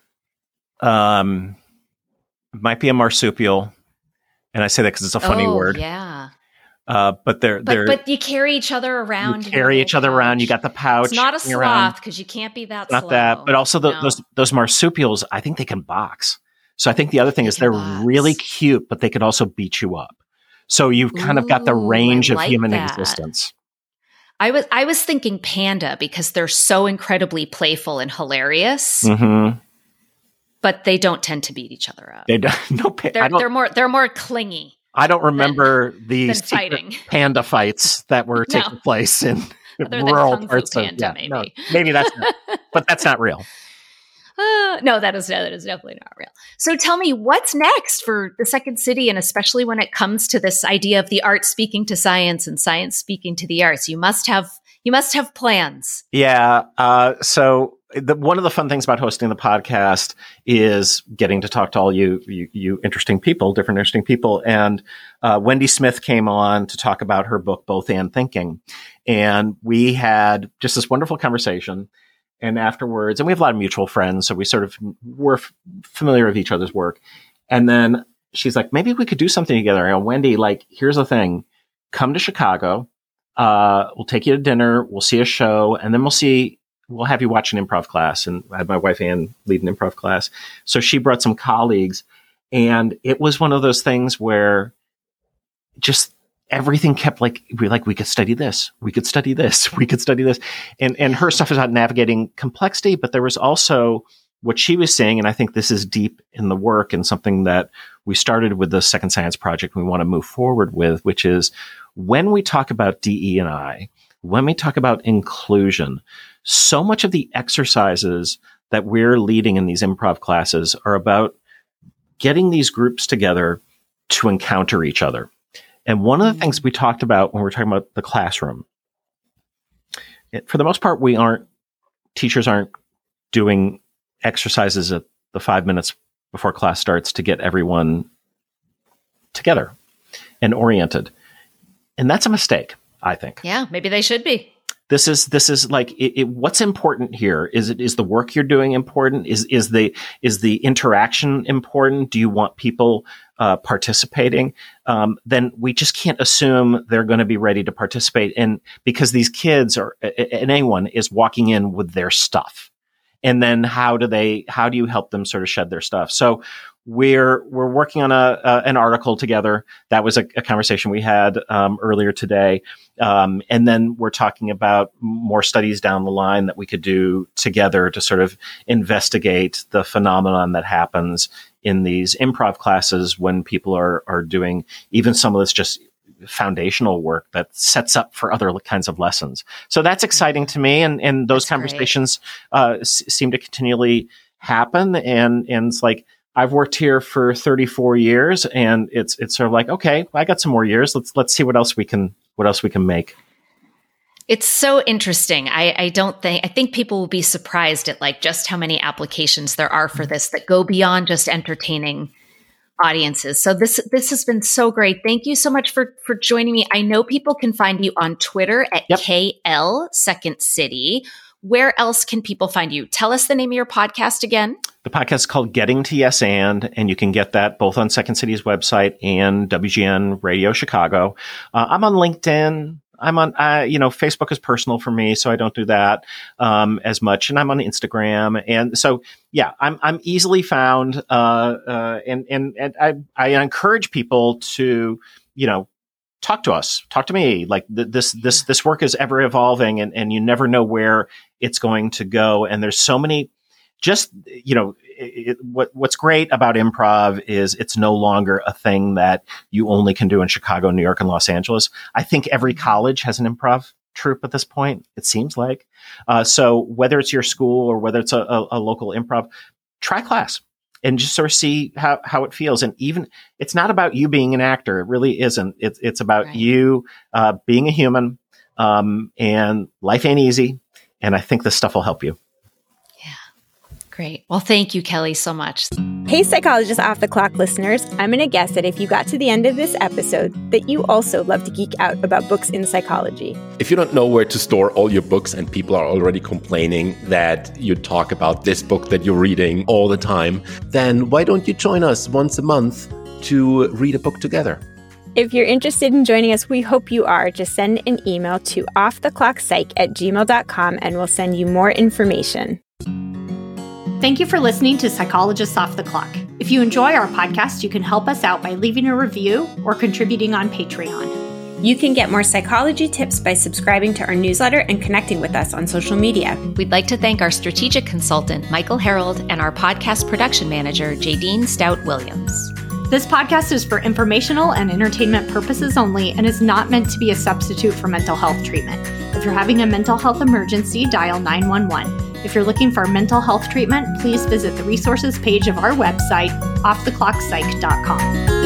Um, Might be a marsupial, and I say that because it's a funny oh, word. Yeah, uh, but they're but they're but you carry each other around. you carry each other around. You got the pouch. It's not a hanging around. sloth because you can't be that. It's not slow. that, but also the, No. those those marsupials. I think they can box. So I think the other thing They is can they're box. really cute, but they could also beat you up. So you've kind of got the Ooh, range I of like human that. existence. I was I was thinking panda because they're so incredibly playful and hilarious, Mm-hmm. but they don't tend to beat each other up. They don't. No, pa- I They're don't. they're more they're more clingy. I don't remember these than fighting. secret panda fights that were No. taking place in Other than rural Kung Fu parts of. Panda, Yeah, no, maybe. maybe that's, not, but that's not real. Uh, no, that is that is definitely not real. So tell me, what's next for the Second City, and especially when it comes to this idea of the arts speaking to science and science speaking to the arts? You must have you must have plans. Yeah. Uh, so the, one of the fun things about hosting the podcast is getting to talk to all you, you, you interesting people, different interesting people. And uh, Wendy Smith came on to talk about her book, Both and Thinking. And we had just this wonderful conversation. And afterwards, and we have a lot of mutual friends, so we sort of were f- familiar with each other's work. And then she's like, maybe we could do something together. I go, Wendy, like, here's the thing. Come to Chicago. Uh, we'll take you to dinner. We'll see a show. And then we'll see, we'll have you watch an improv class. And I had my wife Ann lead an improv class. So she brought some colleagues. And it was one of those things where just everything kept like, we like, we could study this. We could study this. We could study this. And, and her stuff is about navigating complexity, but there was also what she was saying. And I think this is deep in the work and something that we started with the Second Science Project and we want to move forward with, which is when we talk about D E and I, when we talk about inclusion, so much of the exercises that we're leading in these improv classes are about getting these groups together to encounter each other. And one of the things we talked about when we were talking about the classroom, it, for the most part, we aren't, teachers aren't doing exercises at the five minutes before class starts to get everyone together and oriented. And that's a mistake, I think. Yeah, maybe they should be. This is, this is like, it, it, what's important here? Is it, is the work you're doing important? Is, is the, is the interaction important? Do you want people uh, participating? Um, then we just can't assume they're going to be ready to participate. And because these kids are, and anyone is walking in with their stuff. And then how do they, how do you help them sort of shed their stuff? So we're, we're working on a, uh, an article together. That was a, a conversation we had, um, earlier today. Um, and then we're talking about more studies down the line that we could do together to sort of investigate the phenomenon that happens in these improv classes when people are, are doing even some of this just foundational work that sets up for other kinds of lessons. So that's exciting to me. And, and those That's conversations, uh, s- seem to continually happen. And, and it's like, I've worked here for thirty-four years and it's, it's sort of like, okay, I got some more years. Let's, let's see what else we can, what else we can make. It's so interesting. I, I don't think, I think people will be surprised at like just how many applications there are for this that go beyond just entertaining audiences. So this, this has been so great. Thank you so much for, for joining me. I know people can find you on Twitter at yep. K L Second City. Where else can people find you? Tell us the name of your podcast again. The podcast is called Getting to Yes And, and you can get that both on Second City's website and W G N Radio Chicago. Uh, I'm on LinkedIn. I'm on, uh, you know, Facebook is personal for me, so I don't do that um, as much. And I'm on Instagram. And so, yeah, I'm I'm easily found. Uh, uh, and and, and I, I encourage people to, you know, talk to us, talk to me. Like th- this this this work is ever evolving, and, and you never know where it's going to go. And there's so many, just, you know, it, it, what what's great about improv is it's no longer a thing that you only can do in Chicago, New York, and Los Angeles. I think every college has an improv troupe at this point, it seems like. Uh, so whether it's your school or whether it's a, a, a local improv, try class and just sort of see how, how it feels. And even, it's not about you being an actor. It really isn't. It's, it's about right. you uh, being a human, um, and life ain't easy. And I think this stuff will help you. Great. Well, thank you, Kelly, so much. Hey, Psychologist Off the Clock listeners. I'm going to guess that if you got to the end of this episode, that you also love to geek out about books in psychology. If you don't know where to store all your books and people are already complaining that you talk about this book that you're reading all the time, then why don't you join us once a month to read a book together? If you're interested in joining us, we hope you are. Just send an email to offtheclockpsych at gmail dot com and we'll send you more information. Thank you for listening to Psychologists Off the Clock. If you enjoy our podcast, you can help us out by leaving a review or contributing on Patreon. You can get more psychology tips by subscribing to our newsletter and connecting with us on social media. We'd like to thank our strategic consultant, Michael Harold, and our podcast production manager, Jadine Stout-Williams. This podcast is for informational and entertainment purposes only and is not meant to be a substitute for mental health treatment. If you're having a mental health emergency, dial nine one one. If you're looking for mental health treatment, please visit the resources page of our website, off the clock psych dot com.